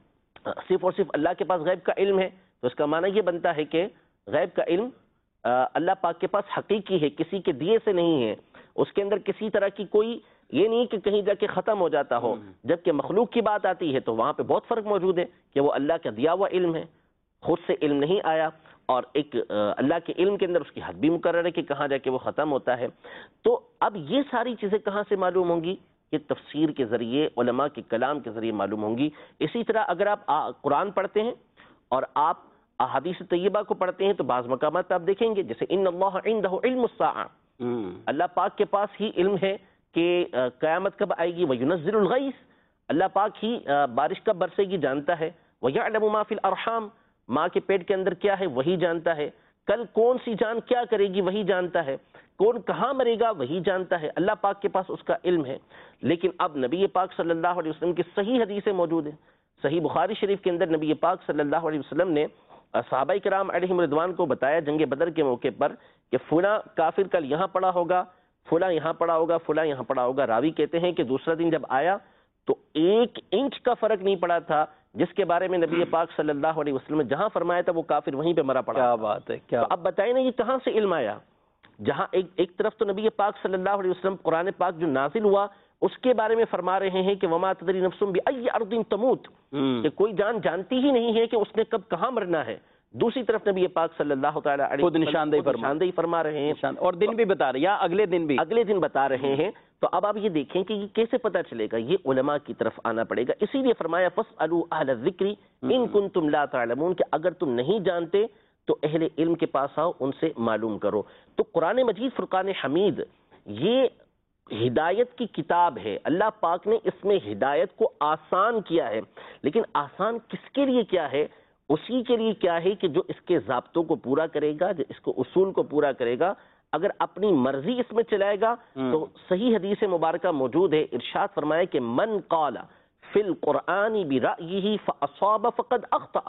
صرف اور صرف اللہ کے پاس غیب کا علم ہے، تو اس کا معنی یہ بنتا ہے کہ غیب کا علم اللہ پاک کے پاس حقیقی ہے، کسی کے دیے سے نہیں ہے. اس کے اندر کسی طرح کی کوئی یہ نہیں کہ کہیں جا کے ختم ہو جاتا ہو. جبکہ مخلوق کی بات آتی ہے تو وہاں پہ بہت فرق موجود ہے کہ وہ اللہ کا دیا ہوا علم ہے، خود سے علم نہیں آیا، اور ایک اللہ کے علم کے اندر اس کی حد بھی مقرر ہے کہ کہاں جا کے وہ ختم ہوتا ہے. تو اب یہ ساری چیزیں کہاں سے معلوم ہوں گی؟ یہ تفسیر کے ذریعے، علماء کے کلام کے ذریعے معلوم ہوں گی. اسی طرح اگر آپ قرآن پڑھتے ہیں اور آپ احادیث طیبہ کو پڑھتے ہیں تو بعض مقامات آپ دیکھیں گے جیسے ان اللہ عندہ علم الساعہ، اللہ پاک کے پاس ہی علم ہے کہ قیامت کب آئے گی. وَيُنَزِّلُ الْغَيْثَ، اللہ پاک ہی بارش کب برسے گی جانتا ہے. وَيَعْلَمُ مَا فِي الْأَرْحَامِ، ماں کے پیٹ کے اندر کیا ہے وہی جانتا ہے. کل کون سی جان کیا کرے گی وہی جانتا ہے. کون کہاں مرے گا وہی جانتا ہے. اللہ پاک کے پاس اس کا علم ہے. لیکن اب نبی پاک صلی اللہ علیہ وسلم کی صحیح حدیثیں موجود ہیں. صحیح بخاری شریف کے اندر نبی پاک صلی اللہ علیہ وسلم نے صحابہ کرام علیہم رضوان کو بتایا جنگ بدر کے موقع پر کہ فلاں کافر کل یہاں پڑا ہوگا، فلاں یہاں پڑا ہوگا، فلاں یہاں پڑا ہوگا. راوی کہتے ہیں کہ دوسرا دن جب آیا تو 1 انچ کا فرق نہیں پڑا تھا جس کے بارے میں نبی پاک صلی اللہ علیہ وسلم نے جہاں فرمایا تھا وہ کافر وہیں پہ مرا پڑا. کیا بات ہے, کیا. تو اب بتائیں نا یہ کہاں سے علم آیا؟ جہاں ایک طرف تو نبی پاک صلی اللہ علیہ وسلم قرآن پاک جو نازل ہوا اس کے بارے میں فرما رہے ہیں کہ وما تدری نفس بأی ارض تموت، کہ کوئی جان جانتی ہی نہیں ہے کہ اس نے کب کہاں مرنا ہے. دوسری طرف نبی پاک صلی اللہ تعالی علیہ خود نشاندہی فرما رہے ہیں اور دن بھی بتا رہے ہیں، یا اگلے دن بتا رہے ہیں. تو اب آپ یہ دیکھیں کہ یہ کیسے پتہ چلے گا، یہ علماء کی طرف آنا پڑے گا. اسی لیے فرمایا فاسألوا اہل الذکر ان کنتم لا تعلمون، کہ اگر تم نہیں جانتے تو اہل علم کے پاس آؤ، ان سے معلوم کرو. تو قرآن مجید فرقان حمید یہ ہدایت کی کتاب ہے. اللہ پاک نے اس میں ہدایت کو آسان کیا ہے، لیکن آسان کس کے لیے کیا ہے؟ اسی کے لیے کیا ہے کہ جو اس کے ضابطوں کو پورا کرے گا، جو اس کو اصول کو پورا کرے گا. اگر اپنی مرضی اس میں چلائے گا تو صحیح حدیث مبارکہ موجود ہے، ارشاد فرمایا کہ من قال فی القرآن برأیہ فاصاب فقد اخطأ،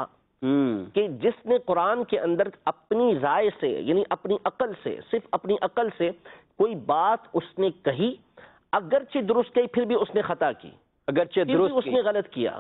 کہ جس نے قرآن کے اندر اپنی رائے سے، یعنی اپنی عقل سے، صرف اپنی عقل سے کوئی بات اس نے کہی، اگرچہ درست کہی پھر بھی اس نے خطا کی، اگرچہ درست اس نے غلط کیا.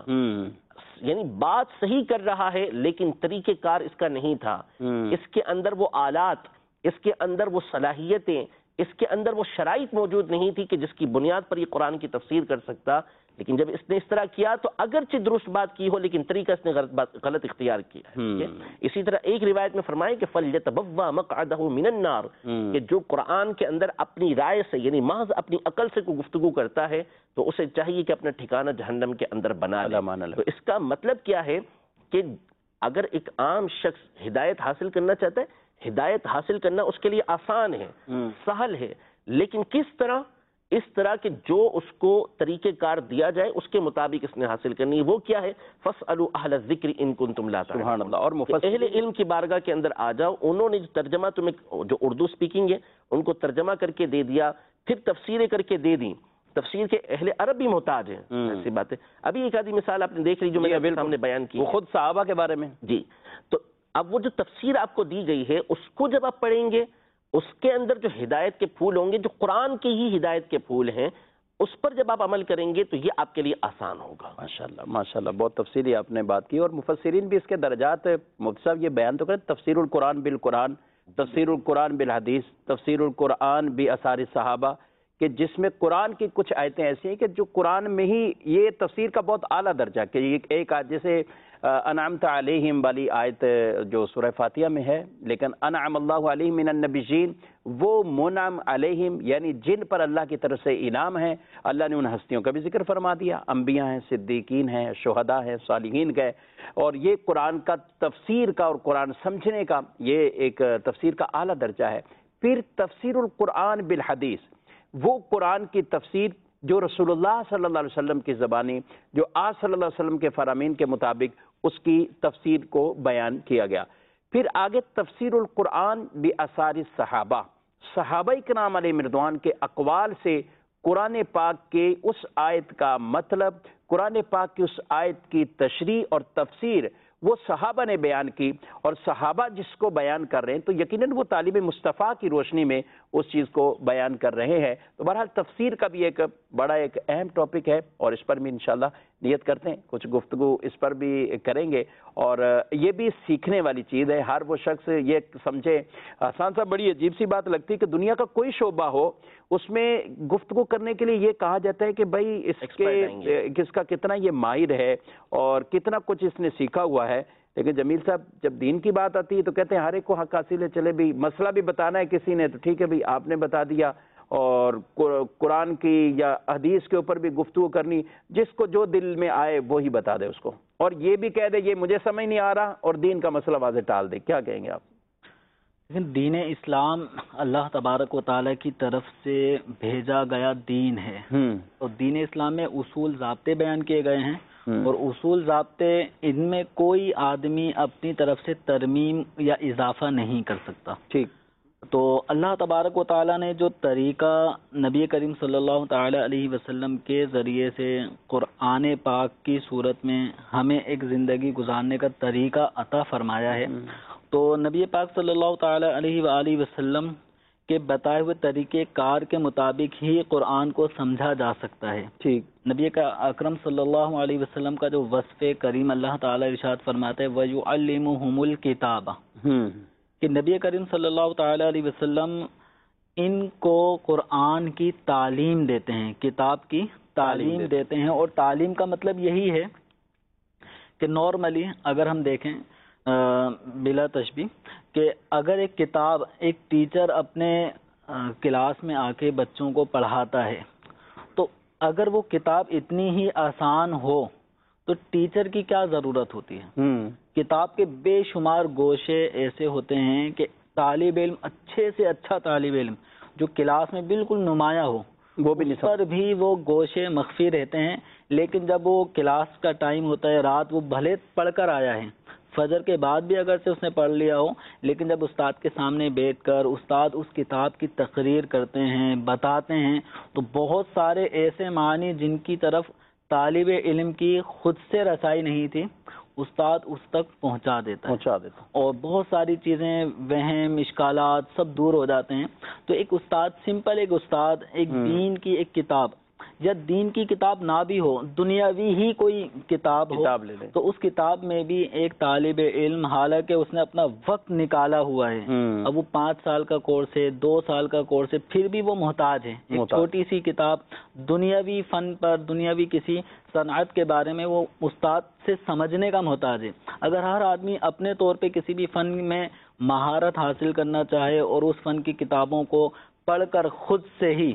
یعنی بات صحیح کر رہا ہے لیکن طریقہ کار اس کا نہیں تھا، اس کے اندر وہ آلات، اس کے اندر وہ صلاحیتیں، اس کے اندر وہ شرائط موجود نہیں تھی کہ جس کی بنیاد پر یہ قرآن کی تفسیر کر سکتا. لیکن جب اس نے اس طرح کیا تو اگرچہ درست بات کی ہو لیکن طریقہ اس نے غلط اختیار کیا. اسی طرح ایک روایت میں فرمائے کہ فَلْيَتَبَوَّأْ مَقْعَدَهُ مِنَ النَّارِ، کہ جو قرآن کے اندر اپنی رائے سے، یعنی محض اپنی عقل سے کوئی گفتگو کرتا ہے تو اسے چاہیے کہ اپنا ٹھکانہ جہنم کے اندر بنا لے. تو اس کا مطلب کیا ہے کہ اگر ایک عام شخص ہدایت حاصل کرنا چاہتا ہے، ہدایت حاصل کرنا اس کے لیے آسان ہے، سہل ہے، لیکن کس طرح؟ اس طرح کہ جو اس کو طریقہ کار دیا جائے اس کے مطابق اس نے حاصل کرنی ہے. وہ کیا ہے؟ فَاسْأَلُوا أَهْلَ الذِّكْرِ إِن كُنتُمْ لَا تَعْلَمُونَ. سبحان اللہ. اور اہل علم کی بارگاہ کے اندر آ جاؤ، انہوں نے جو ترجمہ تمہیں، جو اردو سپیکنگ ہے ان کو ترجمہ کر کے دے دیا، پھر تفسیریں کر کے دے دیں. تفسیر کے اہل عرب بھی محتاج ہیں. ایسی بات ہے. ابھی ایک آدھی مثال آپ نے دیکھ لی جو میں نے سامنے بیان کی، وہ خود صحابہ کے بارے میں. جی. تو اب وہ جو تفسیر آپ کو دی گئی ہے اس کو جب آپ پڑھیں گے، اس کے اندر جو ہدایت کے پھول ہوں گے، جو قرآن کی ہی ہدایت کے پھول ہیں، اس پر جب آپ عمل کریں گے تو یہ آپ کے لیے آسان ہوگا. ماشاءاللہ ماشاءاللہ، بہت تفصیلی آپ نے بات کی. اور مفسرین بھی اس کے درجات، مفتی صاحب یہ بیان تو کریں، تفسیر القرآن بالقرآن، تفسیر القرآن بالحدیث، تفسیر القرآن بآثار الصحابہ، کہ جس میں قرآن کی کچھ آیتیں ایسی ہیں کہ جو قرآن میں ہی یہ تفسیر کا بہت اعلیٰ درجہ، کہ ایک آیت جیسے انعمت علیہم والی آیت جو سورہ فاتحہ میں ہے، لیکن انعم اللہ علیہم من النبیین، وہ منعم علیہم یعنی جن پر اللہ کی طرف سے انعام ہے، اللہ نے ان ہستیوں کا بھی ذکر فرما دیا، انبیاء ہیں، صدیقین ہیں، شہداء ہیں، صالحین گئے. اور یہ قرآن کا تفسیر کا اور قرآن سمجھنے کا یہ ایک تفسیر کا اعلیٰ درجہ ہے. پھر تفسیر القرآن بالحدیث، وہ قرآن کی تفسیر جو رسول اللہ صلی اللہ علیہ وسلم کی زبانی، جو آپ صلی اللہ علیہ وسلم کے فرامین کے مطابق اس کی تفسیر کو بیان کیا گیا. پھر آگے تفسیر القرآن بآثار الصحابہ، صحابہ کرام علیہم رضوان کے اقوال سے قرآن پاک کے اس آیت کا مطلب، قرآن پاک کی اس آیت کی تشریح اور تفسیر وہ صحابہ نے بیان کی، اور صحابہ جس کو بیان کر رہے ہیں تو یقیناً وہ طالب مصطفیٰ کی روشنی میں اس چیز کو بیان کر رہے ہیں. تو بہرحال تفسیر کا بھی ایک بڑا ایک اہم ٹاپک ہے، اور اس پر بھی انشاءاللہ نیت کرتے ہیں کچھ گفتگو اس پر بھی کریں گے. اور یہ بھی سیکھنے والی چیز ہے. ہر وہ شخص یہ سمجھے، حسان صاحب بڑی عجیب سی بات لگتی ہے کہ دنیا کا کوئی شعبہ ہو اس میں گفتگو کرنے کے لیے یہ کہا جاتا ہے کہ بھائی اس کا کتنا یہ ماہر ہے اور کتنا کچھ اس نے سیکھا ہوا ہے. لیکن جمیل صاحب جب دین کی بات آتی ہے تو کہتے ہیں ہر ایک کو حق حاصل ہے. چلے بھی مسئلہ بھی بتانا ہے کسی نے تو ٹھیک ہے بھائی آپ نے بتا دیا، اور قرآن کی یا حدیث کے اوپر بھی گفتگو کرنی، جس کو جو دل میں آئے وہی بتا دے اس کو، اور یہ بھی کہہ دے یہ مجھے سمجھ نہیں آ رہا اور دین کا مسئلہ واضح ٹال دے. کیا کہیں گے آپ؟ لیکن دین اسلام اللہ تبارک و تعالیٰ کی طرف سے بھیجا گیا دین ہے، اور دین اسلام میں اصول ضابطے بیان کیے گئے ہیں، اور اصول ضابطے ان میں کوئی آدمی اپنی طرف سے ترمیم یا اضافہ نہیں کر سکتا. ٹھیک. تو اللہ تبارک و تعالیٰ نے جو طریقہ نبی کریم صلی اللہ تعالی علیہ وسلم کے ذریعے سے قرآن پاک کی صورت میں ہمیں ایک زندگی گزارنے کا طریقہ عطا فرمایا ہے، تو نبی پاک صلی اللہ تعالی علیہ وآلہ وسلم کہ بتائے ہوئے طریقے کار کے مطابق ہی قرآن کو سمجھا جا سکتا ہے. ٹھیک. نبی کا اکرم صلی اللہ علیہ وسلم کا جو وصف کریم اللہ تعالیٰ ارشاد فرماتے ہیں وَيُعَلِّمُهُمُ الْكِتَابَ، کہ نبی کریم صلی اللہ تعالیٰ علیہ وسلم ان کو قرآن کی تعلیم دیتے ہیں، کتاب کی تعلیم دیتے ہیں. اور تعلیم کا مطلب یہی ہے کہ نارملی اگر ہم دیکھیں بلا تشبیہ کہ اگر ایک کتاب ایک ٹیچر اپنے کلاس میں آ کے بچوں کو پڑھاتا ہے تو اگر وہ کتاب اتنی ہی آسان ہو تو ٹیچر کی کیا ضرورت ہوتی ہے. کتاب کے بے شمار گوشے ایسے ہوتے ہیں کہ طالب علم اچھے سے اچھا طالب علم جو کلاس میں بالکل نمایاں ہو وہ بھی اس پر بھی وہ گوشے مخفی رہتے ہیں. لیکن جب وہ کلاس کا ٹائم ہوتا ہے رات، وہ بھلے پڑھ کر آیا ہے، فجر کے بعد بھی اگر سے اس نے پڑھ لیا ہو، لیکن جب استاد کے سامنے بیٹھ کر استاد اس کتاب کی تقریر کرتے ہیں، بتاتے ہیں، تو بہت سارے ایسے معنی جن کی طرف طالب علم کی خود سے رسائی نہیں تھی، استاد اس تک پہنچا دیتا ہے اور بہت ساری چیزیں، وہم، اشکالات سب دور ہو جاتے ہیں. تو ایک استاد، سمپل ایک استاد، ایک دین کی ایک کتاب یا دین کی کتاب نہ بھی ہو، دنیاوی ہی کوئی کتاب ہو لے لے تو اس کتاب میں بھی ایک طالب علم، حالانکہ اس نے اپنا وقت نکالا ہوا ہے، اب وہ 5 سال کا کورس ہے، 2 سال کا کورس ہے، پھر بھی وہ محتاج ہے. ایک چھوٹی سی کتاب دنیاوی فن پر، دنیاوی کسی صنعت کے بارے میں وہ استاد سے سمجھنے کا محتاج ہے. اگر ہر آدمی اپنے طور پہ کسی بھی فن میں مہارت حاصل کرنا چاہے اور اس فن کی کتابوں کو پڑھ کر خود سے ہی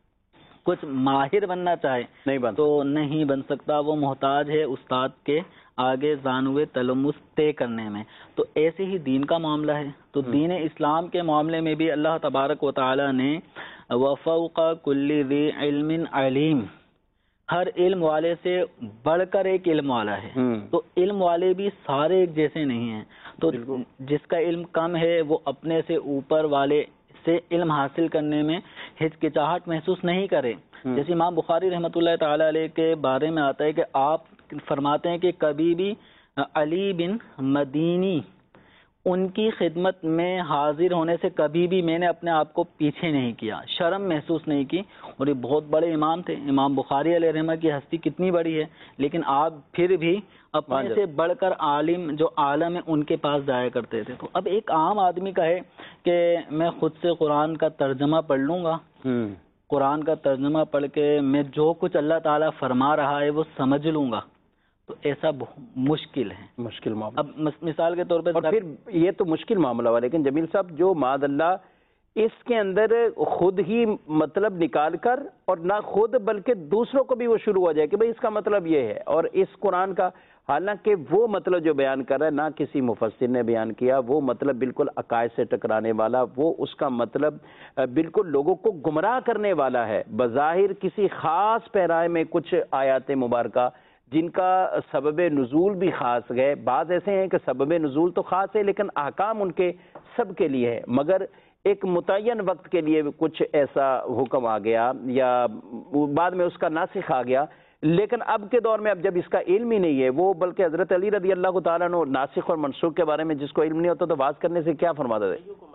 کچھ ماہر بننا چاہے تو نہیں بن سکتا. وہ محتاج ہے استاد کے آگے زانوے تلمس طے کرنے میں. تو ایسے ہی دین کا معاملہ ہے. تو دین اسلام کے معاملے میں بھی اللہ تبارک و تعالی نے وفوق کل ذی علم علیم، ہر علم والے سے بڑھ کر ایک علم والا ہے. تو علم والے بھی سارے ایک جیسے نہیں ہیں. تو جس کا علم کم ہے وہ اپنے سے اوپر والے سے علم حاصل کرنے میں ہچکچاہٹ محسوس نہیں کرے. جیسے امام بخاری رحمۃ اللہ تعالی علیہ کے بارے میں آتا ہے کہ آپ فرماتے ہیں کہ کبھی بھی علی بن مدینی ان کی خدمت میں حاضر ہونے سے کبھی بھی میں نے اپنے آپ کو پیچھے نہیں کیا، شرم محسوس نہیں کی. اور یہ بہت بڑے امام تھے. امام بخاری علیہ رحمہ کی ہستی کتنی بڑی ہے، لیکن آپ پھر بھی اپنے سے بڑھ کر عالم جو عالم ہے ان کے پاس جایا کرتے تھے. تو اب ایک عام آدمی کہے کہ میں خود سے قرآن کا ترجمہ پڑھ لوں گا، قرآن کا ترجمہ پڑھ کے میں جو کچھ اللہ تعالیٰ فرما رہا ہے وہ سمجھ لوں گا، تو ایسا مشکل ہے، مشکل معاملہ. اب مثال کے طور پہ پھر یہ تو مشکل معاملہ ہوا، لیکن جمیل صاحب جو معاذ اللہ اس کے اندر خود ہی مطلب نکال کر اور نہ خود بلکہ دوسروں کو بھی وہ شروع ہو جائے کہ بھئی اس کا مطلب یہ ہے، اور اس قرآن کا حالانکہ وہ مطلب جو بیان کر رہا ہے نہ کسی مفسر نے بیان کیا، وہ مطلب بالکل عقائد سے ٹکرانے والا، وہ اس کا مطلب بالکل لوگوں کو گمراہ کرنے والا ہے. بظاہر کسی خاص پیرائے میں کچھ آیات مبارکہ جن کا سبب نزول بھی خاص گئے، بعض ایسے ہیں کہ سبب نزول تو خاص ہے لیکن احکام ان کے سب کے لیے ہے، مگر ایک متعین وقت کے لیے کچھ ایسا حکم آ گیا یا بعد میں اس کا ناسخ آ گیا. لیکن اب کے دور میں اب جب اس کا علم ہی نہیں ہے، وہ بلکہ حضرت علی رضی اللہ تعالیٰ عنہ ناسخ اور منسوخ کے بارے میں جس کو علم نہیں ہوتا تو واز کرنے سے کیا فرماتے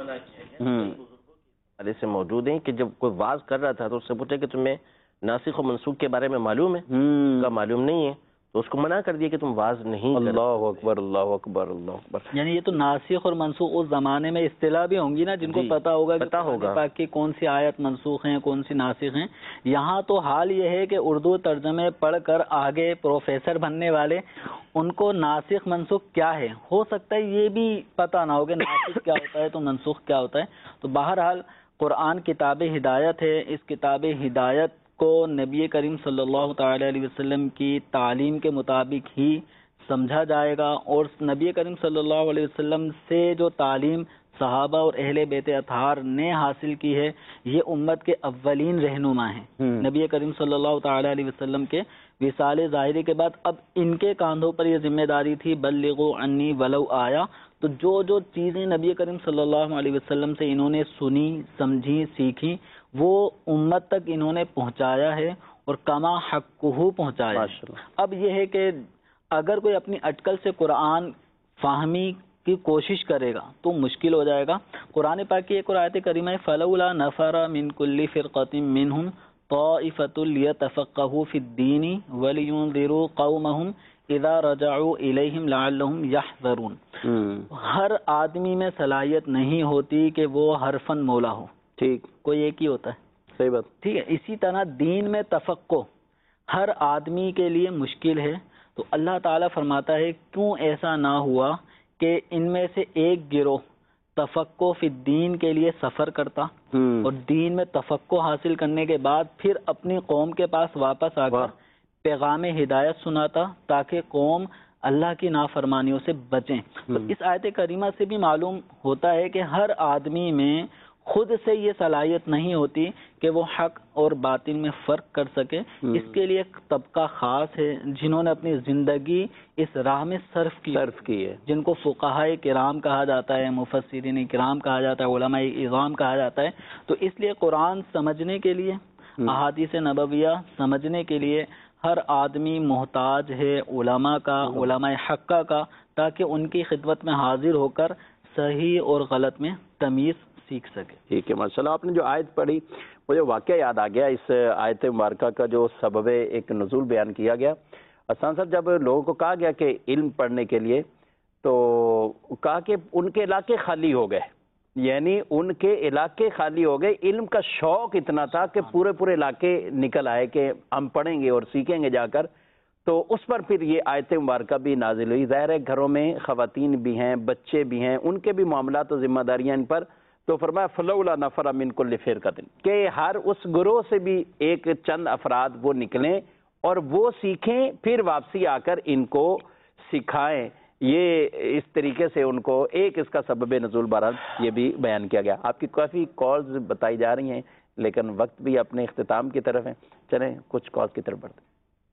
تھے؟ سے موجود ہیں کہ جب کوئی واز کر رہا تھا تو اس سے پوچھے کہ تمہیں ناسخ و منسوخ کے بارے میں معلوم ہے؟ کا معلوم نہیں ہے تو اس کو منع کر دیا کہ تم واز نہیں. اللہ اکبر، اللہ اکبر، اللہ اکبر. یعنی یہ تو ناسخ اور منسوخ اس زمانے میں اصطلاح بھی ہوں گی نا جن کو پتا ہوگا کہ قرآن پاک کی کون سی آیت منسوخ ہیں کون سی ناسخ ہیں. یہاں تو حال یہ ہے کہ اردو ترجمے پڑھ کر آگے پروفیسر بننے والے ان کو ناسخ منسوخ کیا ہے ہو سکتا ہے یہ بھی پتہ نہ ہو کہ ناسخ کیا ہوتا ہے تو منسوخ کیا ہوتا ہے. تو بہرحال قرآن کتاب ہدایت ہے. اس کتاب ہدایت کو نبی کریم صلی اللہ تعالی علیہ وسلم کی تعلیم کے مطابق ہی سمجھا جائے گا، اور نبی کریم صلی اللہ علیہ وسلم سے جو تعلیم صحابہ اور اہل بیت اطہار نے حاصل کی ہے یہ امت کے اولین رہنما ہیں. نبی کریم صلی اللہ تعالی علیہ وسلم کے وصال ظاہری کے بعد اب ان کے کاندھوں پر یہ ذمہ داری تھی بلغوا عنی ولو آیا. تو جو چیزیں نبی کریم صلی اللہ علیہ وسلم سے انہوں نے سنی، سمجھی، سیکھی وہ امت تک انہوں نے پہنچایا ہے اور کما حقہ پہنچایا ہے. اب یہ ہے کہ اگر کوئی اپنی اٹکل سے قرآن فہمی کی کوشش کرے گا تو مشکل ہو جائے گا۔ قرآن پاک کی ایک اور آیت کریمہ ہے فَلَوْلَا نَفَرَ مِن كُلِّ فِرْقَةٍ مِّنْهُمْ طَائِفَةٌ لِيَتَفَقَّهُوا فِي الدِّينِ وَلِيُنذِرُوا قَوْمَهُمْ إِذَا رَجَعُوا إِلَيْهِمْ لَعَلَّهُمْ يَحْذَرُونَ۔ ہر آدمی میں صلاحیت نہیں ہوتی کہ وہ ہر فن مولا ہو، ٹھیک، کوئی ایک ہی ہوتا ہے، صحیح بات، ٹھیک ہے۔ اسی طرح دین میں تفقہ ہر آدمی کے لیے مشکل ہے، تو اللہ تعالیٰ فرماتا ہے کیوں ایسا نہ ہوا کہ ان میں سے ایک گروہ تفقہ فی الدین کے لیے سفر کرتا اور دین میں تفقہ حاصل کرنے کے بعد پھر اپنی قوم کے پاس واپس آ کر پیغام ہدایت سناتا تاکہ قوم اللہ کی نافرمانیوں سے بچیں۔ تو اس آیت کریمہ سے بھی معلوم ہوتا ہے کہ ہر آدمی میں خود سے یہ صلاحیت نہیں ہوتی کہ وہ حق اور باطل میں فرق کر سکے، اس کے لیے ایک طبقہ خاص ہے جنہوں نے اپنی زندگی اس راہ میں صرف کی ہے، جن کو فقہائے کرام کہا جاتا ہے، مفسرین کرام کہا جاتا ہے، علماء اعظام کہا جاتا ہے۔ تو اس لیے قرآن سمجھنے کے لیے، احادیث نبویہ سمجھنے کے لیے ہر آدمی محتاج ہے علماء کا، علماء حقہ کا، تاکہ ان کی خدمت میں حاضر ہو کر صحیح اور غلط میں تمیز سیکھ سکے۔ ٹھیک ہے، ماشاء اللہ۔ آپ نے جو آیت پڑھی مجھے واقعہ یاد آ گیا، اس آیت مبارکہ کا جو سبب ایک نزول بیان کیا گیا۔ حسان صاحب، جب لوگوں کو کہا گیا کہ علم پڑھنے کے لیے تو کہا کہ ان کے علاقے خالی ہو گئے، یعنی ان کے علاقے خالی ہو گئے، علم کا شوق اتنا تھا کہ پورے علاقے نکل آئے کہ ہم پڑھیں گے اور سیکھیں گے جا کر۔ تو اس پر پھر یہ آیت مبارکہ بھی نازل ہوئی۔ ظاہر ہے گھروں میں خواتین بھی ہیں، بچے بھی ہیں، ان کے بھی معاملات و ذمہ داریاں ان پر، تو فرمایا فلولا نفر من کل فرقۃ، کہ ہر اس گروہ سے بھی ایک چند افراد وہ نکلیں اور وہ سیکھیں، پھر واپسی آ کر ان کو سکھائیں۔ یہ اس طریقے سے ان کو ایک اس کا سبب نزول بہرحال یہ بھی بیان کیا گیا۔ آپ کی کافی کالز بتائی جا رہی ہیں لیکن وقت بھی اپنے اختتام کی طرف ہے، چلیں کچھ کالز کی طرف بڑھتے ہیں۔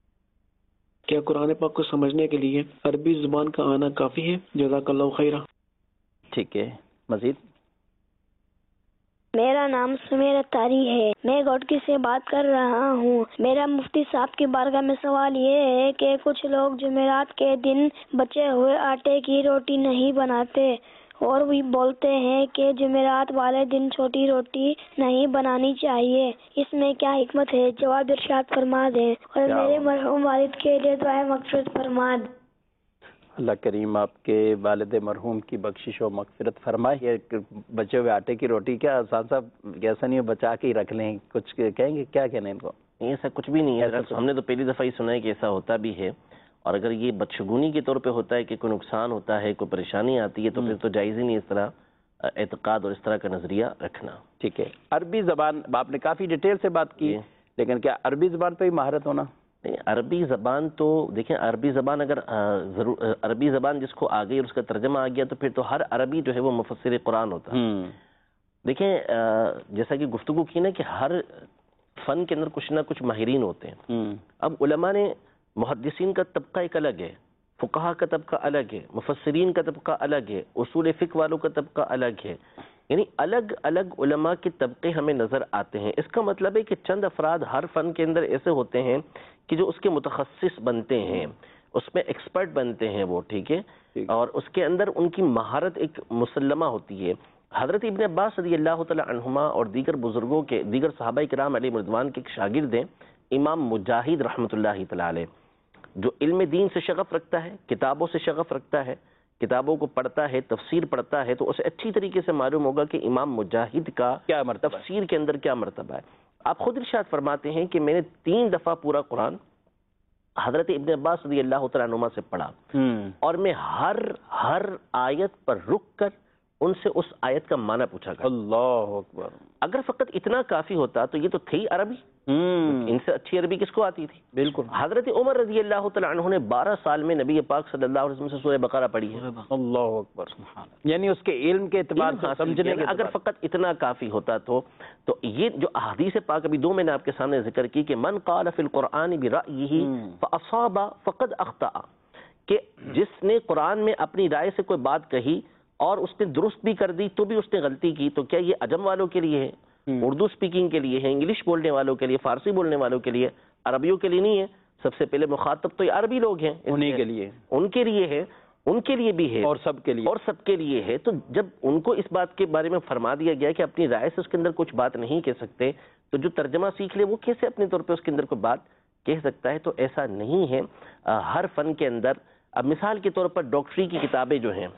کیا قرآن پاک کو سمجھنے کے لیے عربی زبان کا آنا کافی ہے؟ جزاک اللہ خیرہ۔ ٹھیک ہے، مزید؟ میرا نام سمیر اتاری ہے، میں گوٹکی سے بات کر رہا ہوں۔ میرا مفتی صاحب کی بارگاہ میں سوال یہ ہے کہ کچھ لوگ جمعرات کے دن بچے ہوئے آٹے کی روٹی نہیں بناتے اور وہ بولتے ہیں کہ جمعرات والے دن چھوٹی روٹی نہیں بنانی چاہیے، اس میں کیا حکمت ہے؟ جواب ارشاد فرما دیں اور میرے مرحوم والد کے لیے دعائیں مغفرت فرما دیں۔ اللہ کریم آپ کے والد مرحوم کی بخشش و مغفرت فرمائے۔ یہ بچے ہوئے آٹے کی روٹی کیا حسان صاحب ایسا نہیں بچا کے ہی رکھ لیں، کچھ کہیں گے؟ کیا کہنا ہے ان کو؟ ایسا کچھ بھی نہیں ہے، ہم نے تو پہلی دفعہ ہی سنا ہے کہ ایسا ہوتا بھی ہے، اور اگر یہ بدشگونی کے طور پہ ہوتا ہے کہ کوئی نقصان ہوتا ہے، کوئی پریشانی آتی ہے، تو پھر تو جائز ہی نہیں اس طرح اعتقاد اور اس طرح کا نظریہ رکھنا۔ ٹھیک ہے، عربی زبان آپ نے کافی ڈیٹیل سے بات کی، لیکن کیا عربی زبان پہ ہی مہارت ہونا؟ نہیں، عربی زبان تو دیکھیں، عربی زبان اگر عربی زبان جس کو آ گئی اور اس کا ترجمہ آ گیا تو پھر تو ہر عربی جو ہے وہ مفسر قرآن ہوتا ہے۔ دیکھیں جیسا کہ گفتگو کی نا کہ ہر فن کے اندر کچھ نہ کچھ ماہرین ہوتے ہیں۔ اب علماء نے محدثین کا طبقہ ایک الگ ہے، فقہا کا طبقہ الگ ہے، مفسرین کا طبقہ الگ ہے، اصول فقہ والوں کا طبقہ الگ ہے، یعنی الگ الگ علماء کے طبقے ہمیں نظر آتے ہیں۔ اس کا مطلب ہے کہ چند افراد ہر فن کے اندر ایسے ہوتے ہیں کہ جو اس کے متخصص بنتے ہیں، اس میں ایکسپرٹ بنتے ہیں وہ، ٹھیک ہے، اور اس کے اندر ان کی مہارت ایک مسلمہ ہوتی ہے۔ حضرت ابن عباس رضی اللہ تعالی عنہما اور دیگر بزرگوں کے، دیگر صحابہ کرام علیہ رضوان کے ایک شاگرد ہیں امام مجاہد رحمۃ اللہ تعالی علیہ، جو علم دین سے شغف رکھتا ہے، کتابوں سے شغف رکھتا ہے، کتابوں کو پڑھتا ہے، تفسیر پڑھتا ہے، تو اسے اچھی طریقے سے معلوم ہوگا کہ امام مجاہد کا کیا مرتبہ، تفسیر کے اندر کیا مرتبہ ہے۔ آپ خود ارشاد فرماتے ہیں کہ میں نے 3 دفعہ پورا قرآن حضرت ابن عباس رضی اللہ تعالیٰ عنہما سے پڑھا، اور میں ہر آیت پر رک کر ان سے اس آیت کا معنی پوچھا کرتا۔ اللہ اکبر! اگر فقط اتنا کافی ہوتا تو یہ تو تھی عربی، ان سے اچھی عربی کس کو آتی تھی؟ بالکل۔ حضرت عمر رضی اللہ تعالیٰ عنہ نے 12 سال میں نبی پاک صلی اللہ علیہ وسلم سے سورہ بقرہ پڑھی ہے۔ اللہ اکبر! یعنی اس کے علم کے اعتبار سے، سمجھنے کے اگر فقط اتنا کافی ہوتا تو یہ جو احادیث پاک ابھی 2 میں نے آپ کے سامنے ذکر کی کہ من قال فی القرآن برأیہ فاصاب فقد اخطأ، کہ جس نے قرآن میں اپنی رائے سے کوئی بات کہی اور اس نے درست بھی کر دی تو بھی اس نے غلطی کی، تو کیا یہ عجم والوں کے لیے ہے، اردو سپیکنگ کے لیے ہے، انگلش بولنے والوں کے لیے، فارسی بولنے والوں کے لیے، عربیوں کے لیے نہیں ہے؟ سب سے پہلے مخاطب تو یہ عربی لوگ ہیں، انہی کے لیے، ان کے لیے ہے۔ ان کے لیے بھی ہے اور سب کے لیے، اور سب کے لیے ہے. تو جب ان کو اس بات کے بارے میں فرما دیا گیا کہ اپنی رائے سے اس کے اندر کچھ بات نہیں کہہ سکتے، تو جو ترجمہ سیکھ لے وہ کیسے اپنے طور پہ اس کے اندر کوئی بات کہہ سکتا ہے؟ تو ایسا نہیں ہے. ہر فن کے اندر، اب مثال کے طور پر ڈاکٹری کی کتابیں جو ہیں،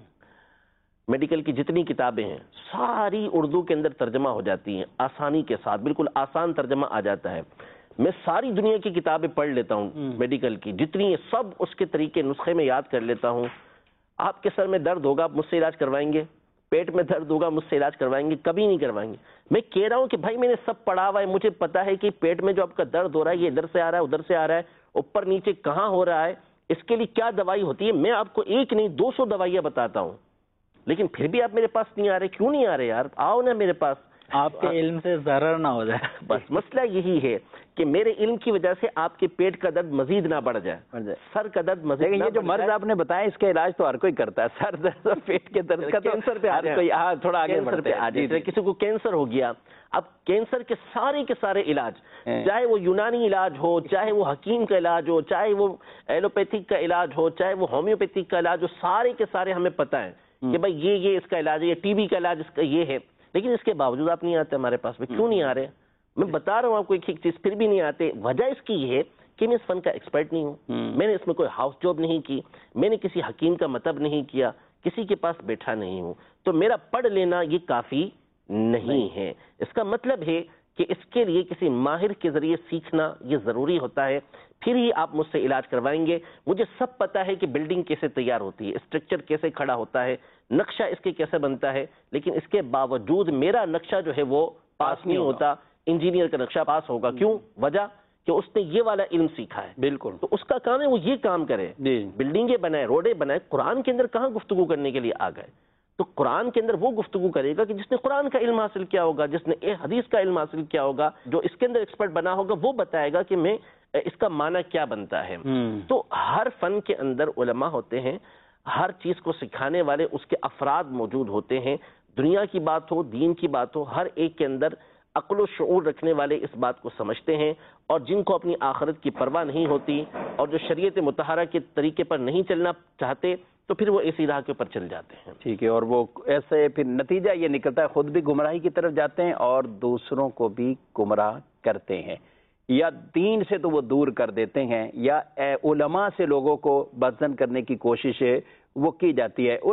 میڈیکل کی جتنی کتابیں ہیں، ساری اردو کے اندر ترجمہ ہو جاتی ہیں آسانی کے ساتھ، بالکل آسان ترجمہ آ جاتا ہے. میں ساری دنیا کی کتابیں پڑھ لیتا ہوں میڈیکل کی، جتنی ہیں سب اس کے طریقے نسخے میں یاد کر لیتا ہوں. آپ کے سر میں درد ہوگا، آپ مجھ سے علاج کروائیں گے؟ پیٹ میں درد ہوگا، مجھ سے علاج کروائیں گے؟ کبھی نہیں کروائیں گے. میں کہہ رہا ہوں کہ بھائی میں نے سب پڑھا ہوا ہے، مجھے پتا ہے کہ پیٹ میں جو آپ کا درد ہو رہا ہے یہ ادھر سے آ رہا ہے، ادھر سے آ رہا ہے، اوپر نیچے کہاں ہو رہا ہے، اس کے لیے کیا دوائی ہوتی ہے. میں آپ کو ایک نہیں 200 دوائیاں بتاتا ہوں، لیکن پھر بھی آپ میرے پاس نہیں آ رہے. کیوں نہیں آ رہے یار؟ آؤ نا میرے پاس. آپ کے علم سے ضرر نہ ہو جائے. بس مسئلہ یہی ہے کہ میرے علم کی وجہ سے آپ کے پیٹ کا درد مزید نہ بڑھ جائے، سر کا درد مزید نہ بڑھ جائے. یہ جو مرض آپ نے بتایا اس کا علاج تو ہر کوئی کرتا ہے، سر درد اور پیٹ کے درد کا. کینسر پہ تھوڑا آگے بڑھتے ہیں. کسی کو کینسر ہو گیا، اب کینسر کے سارے علاج، چاہے وہ یونانی علاج ہو، چاہے وہ حکیم کا علاج ہو، چاہے وہ ایلوپیتھک کا علاج ہو، چاہے وہ ہومیوپیتھک کا علاج ہو، سارے کے سارے ہمیں پتہ ہے کہ بھائی یہ اس کا علاج ہے، یہ ٹی بی کا علاج اس کا یہ ہے. لیکن اس کے باوجود آپ نہیں آتے ہمارے پاس. کیوں نہیں آ رہے؟ میں بتا رہا ہوں آپ کو ایک چیز، پھر بھی نہیں آتے. وجہ اس کی یہ ہے کہ میں اس فن کا ایکسپرٹ نہیں ہوں، میں نے اس میں کوئی ہاؤس جاب نہیں کی، میں نے کسی حکیم کا مطلب نہیں کیا، کسی کے پاس بیٹھا نہیں ہوں. تو میرا پڑھ لینا یہ کافی نہیں ہے. اس کا مطلب ہے کہ اس کے لیے کسی ماہر کے ذریعے سیکھنا یہ ضروری ہوتا ہے، پھر ہی آپ مجھ سے علاج کروائیں گے. مجھے سب پتا ہے کہ بلڈنگ کیسے تیار ہوتی ہے، اسٹرکچر کیسے کھڑا ہوتا ہے، نقشہ اس کے کیسے بنتا ہے، لیکن اس کے باوجود میرا نقشہ جو ہے وہ پاس نہیں ہوتا. انجینئر کا نقشہ پاس ہوگا. کیوں؟ وجہ کہ اس نے یہ والا علم سیکھا ہے. بالکل. تو اس کا کام ہے وہ یہ کام کرے، بلڈنگیں بنائے، روڈیں بنائے. قرآن کے اندر کہاں گفتگو کرنے کے لیے آ گئے؟ تو قرآن کے اندر وہ گفتگو کرے گا کہ جس نے قرآن کا علم حاصل کیا ہوگا، جس نے حدیث کا علم حاصل کیا ہوگا، جو اس کے اندر ایکسپرٹ بنا ہوگا، وہ بتائے گا کہ میں اس کا معنی کیا بنتا ہے. تو ہر فن کے اندر علماء ہوتے ہیں، ہر چیز کو سکھانے والے اس کے افراد موجود ہوتے ہیں. دنیا کی بات ہو، دین کی بات ہو، ہر ایک کے اندر عقل و شعور رکھنے والے اس بات کو سمجھتے ہیں. اور جن کو اپنی آخرت کی پرواہ نہیں ہوتی اور جو شریعت مطہرہ کے طریقے پر نہیں چلنا چاہتے، تو پھر وہ اسی راہ کے اوپر چل جاتے ہیں. ٹھیک ہے. اور وہ ایسے پھر نتیجہ یہ نکلتا ہے خود بھی گمراہی کی طرف جاتے ہیں اور دوسروں کو بھی گمراہ کرتے ہیں، یا دین سے تو وہ دور کر دیتے ہیں، یا علماء سے لوگوں کو بدزن کرنے کی کوشش وہ کی جاتی ہے.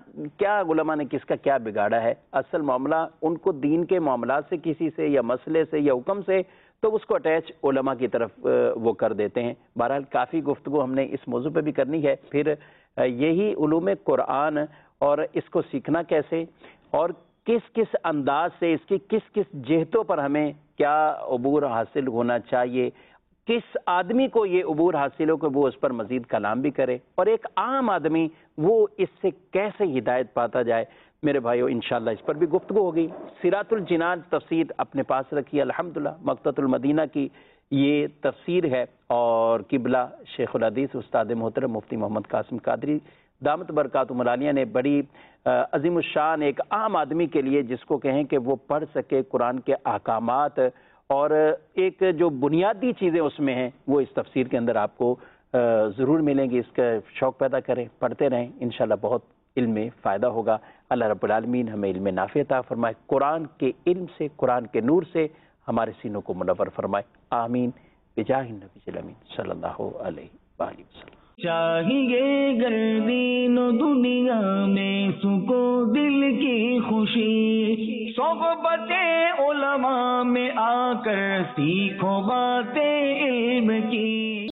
علماء نے کس کا کیا بگاڑا ہے؟ اصل معاملہ ان کو دین کے معاملات سے کسی سے یا مسئلے سے یا حکم سے، تو اس کو اٹیچ علماء کی طرف وہ کر دیتے ہیں. بہرحال کافی گفتگو ہم نے اس موضوع پہ بھی کرنی ہے. پھر یہی علوم قرآن اور اس کو سیکھنا کیسے اور کس کس انداز سے، اس کی کس کس جہتوں پر ہمیں کیا عبور حاصل ہونا چاہیے، کس آدمی کو یہ عبور حاصل ہو کہ وہ اس پر مزید کلام بھی کرے، اور ایک عام آدمی وہ اس سے کیسے ہدایت پاتا جائے. میرے بھائیو انشاءاللہ اس پر بھی گفتگو ہوگی. صراط الجنان تفسیر اپنے پاس رکھی، الحمدللہ مقطعۃ المدینہ کی یہ تفسیر ہے، اور قبلہ شیخ الحدیث استاد محترم مفتی محمد قاسم قادری دامت برکاتہم العالیہ نے بڑی عظیم الشان ایک عام آدمی کے لیے، جس کو کہیں کہ وہ پڑھ سکے قرآن کے احکامات اور ایک جو بنیادی چیزیں اس میں ہیں، وہ اس تفسیر کے اندر آپ کو ضرور ملیں گی. اس کا شوق پیدا کریں، پڑھتے رہیں، انشاءاللہ بہت علم میں فائدہ ہوگا. اللہ رب العالمین ہمیں علم نافع عطا فرمائے، قرآن کے علم سے، قرآن کے نور سے ہمارے سینوں کو منور فرمائے. آمین بجاہ النبی الامین صلی اللہ علیہ وآلہ وسلم. چاہیے گر دین و دنیا میں سکو دل کی خوشی، صحبت علماء میں آ کر سیکھو باتیں علم کی.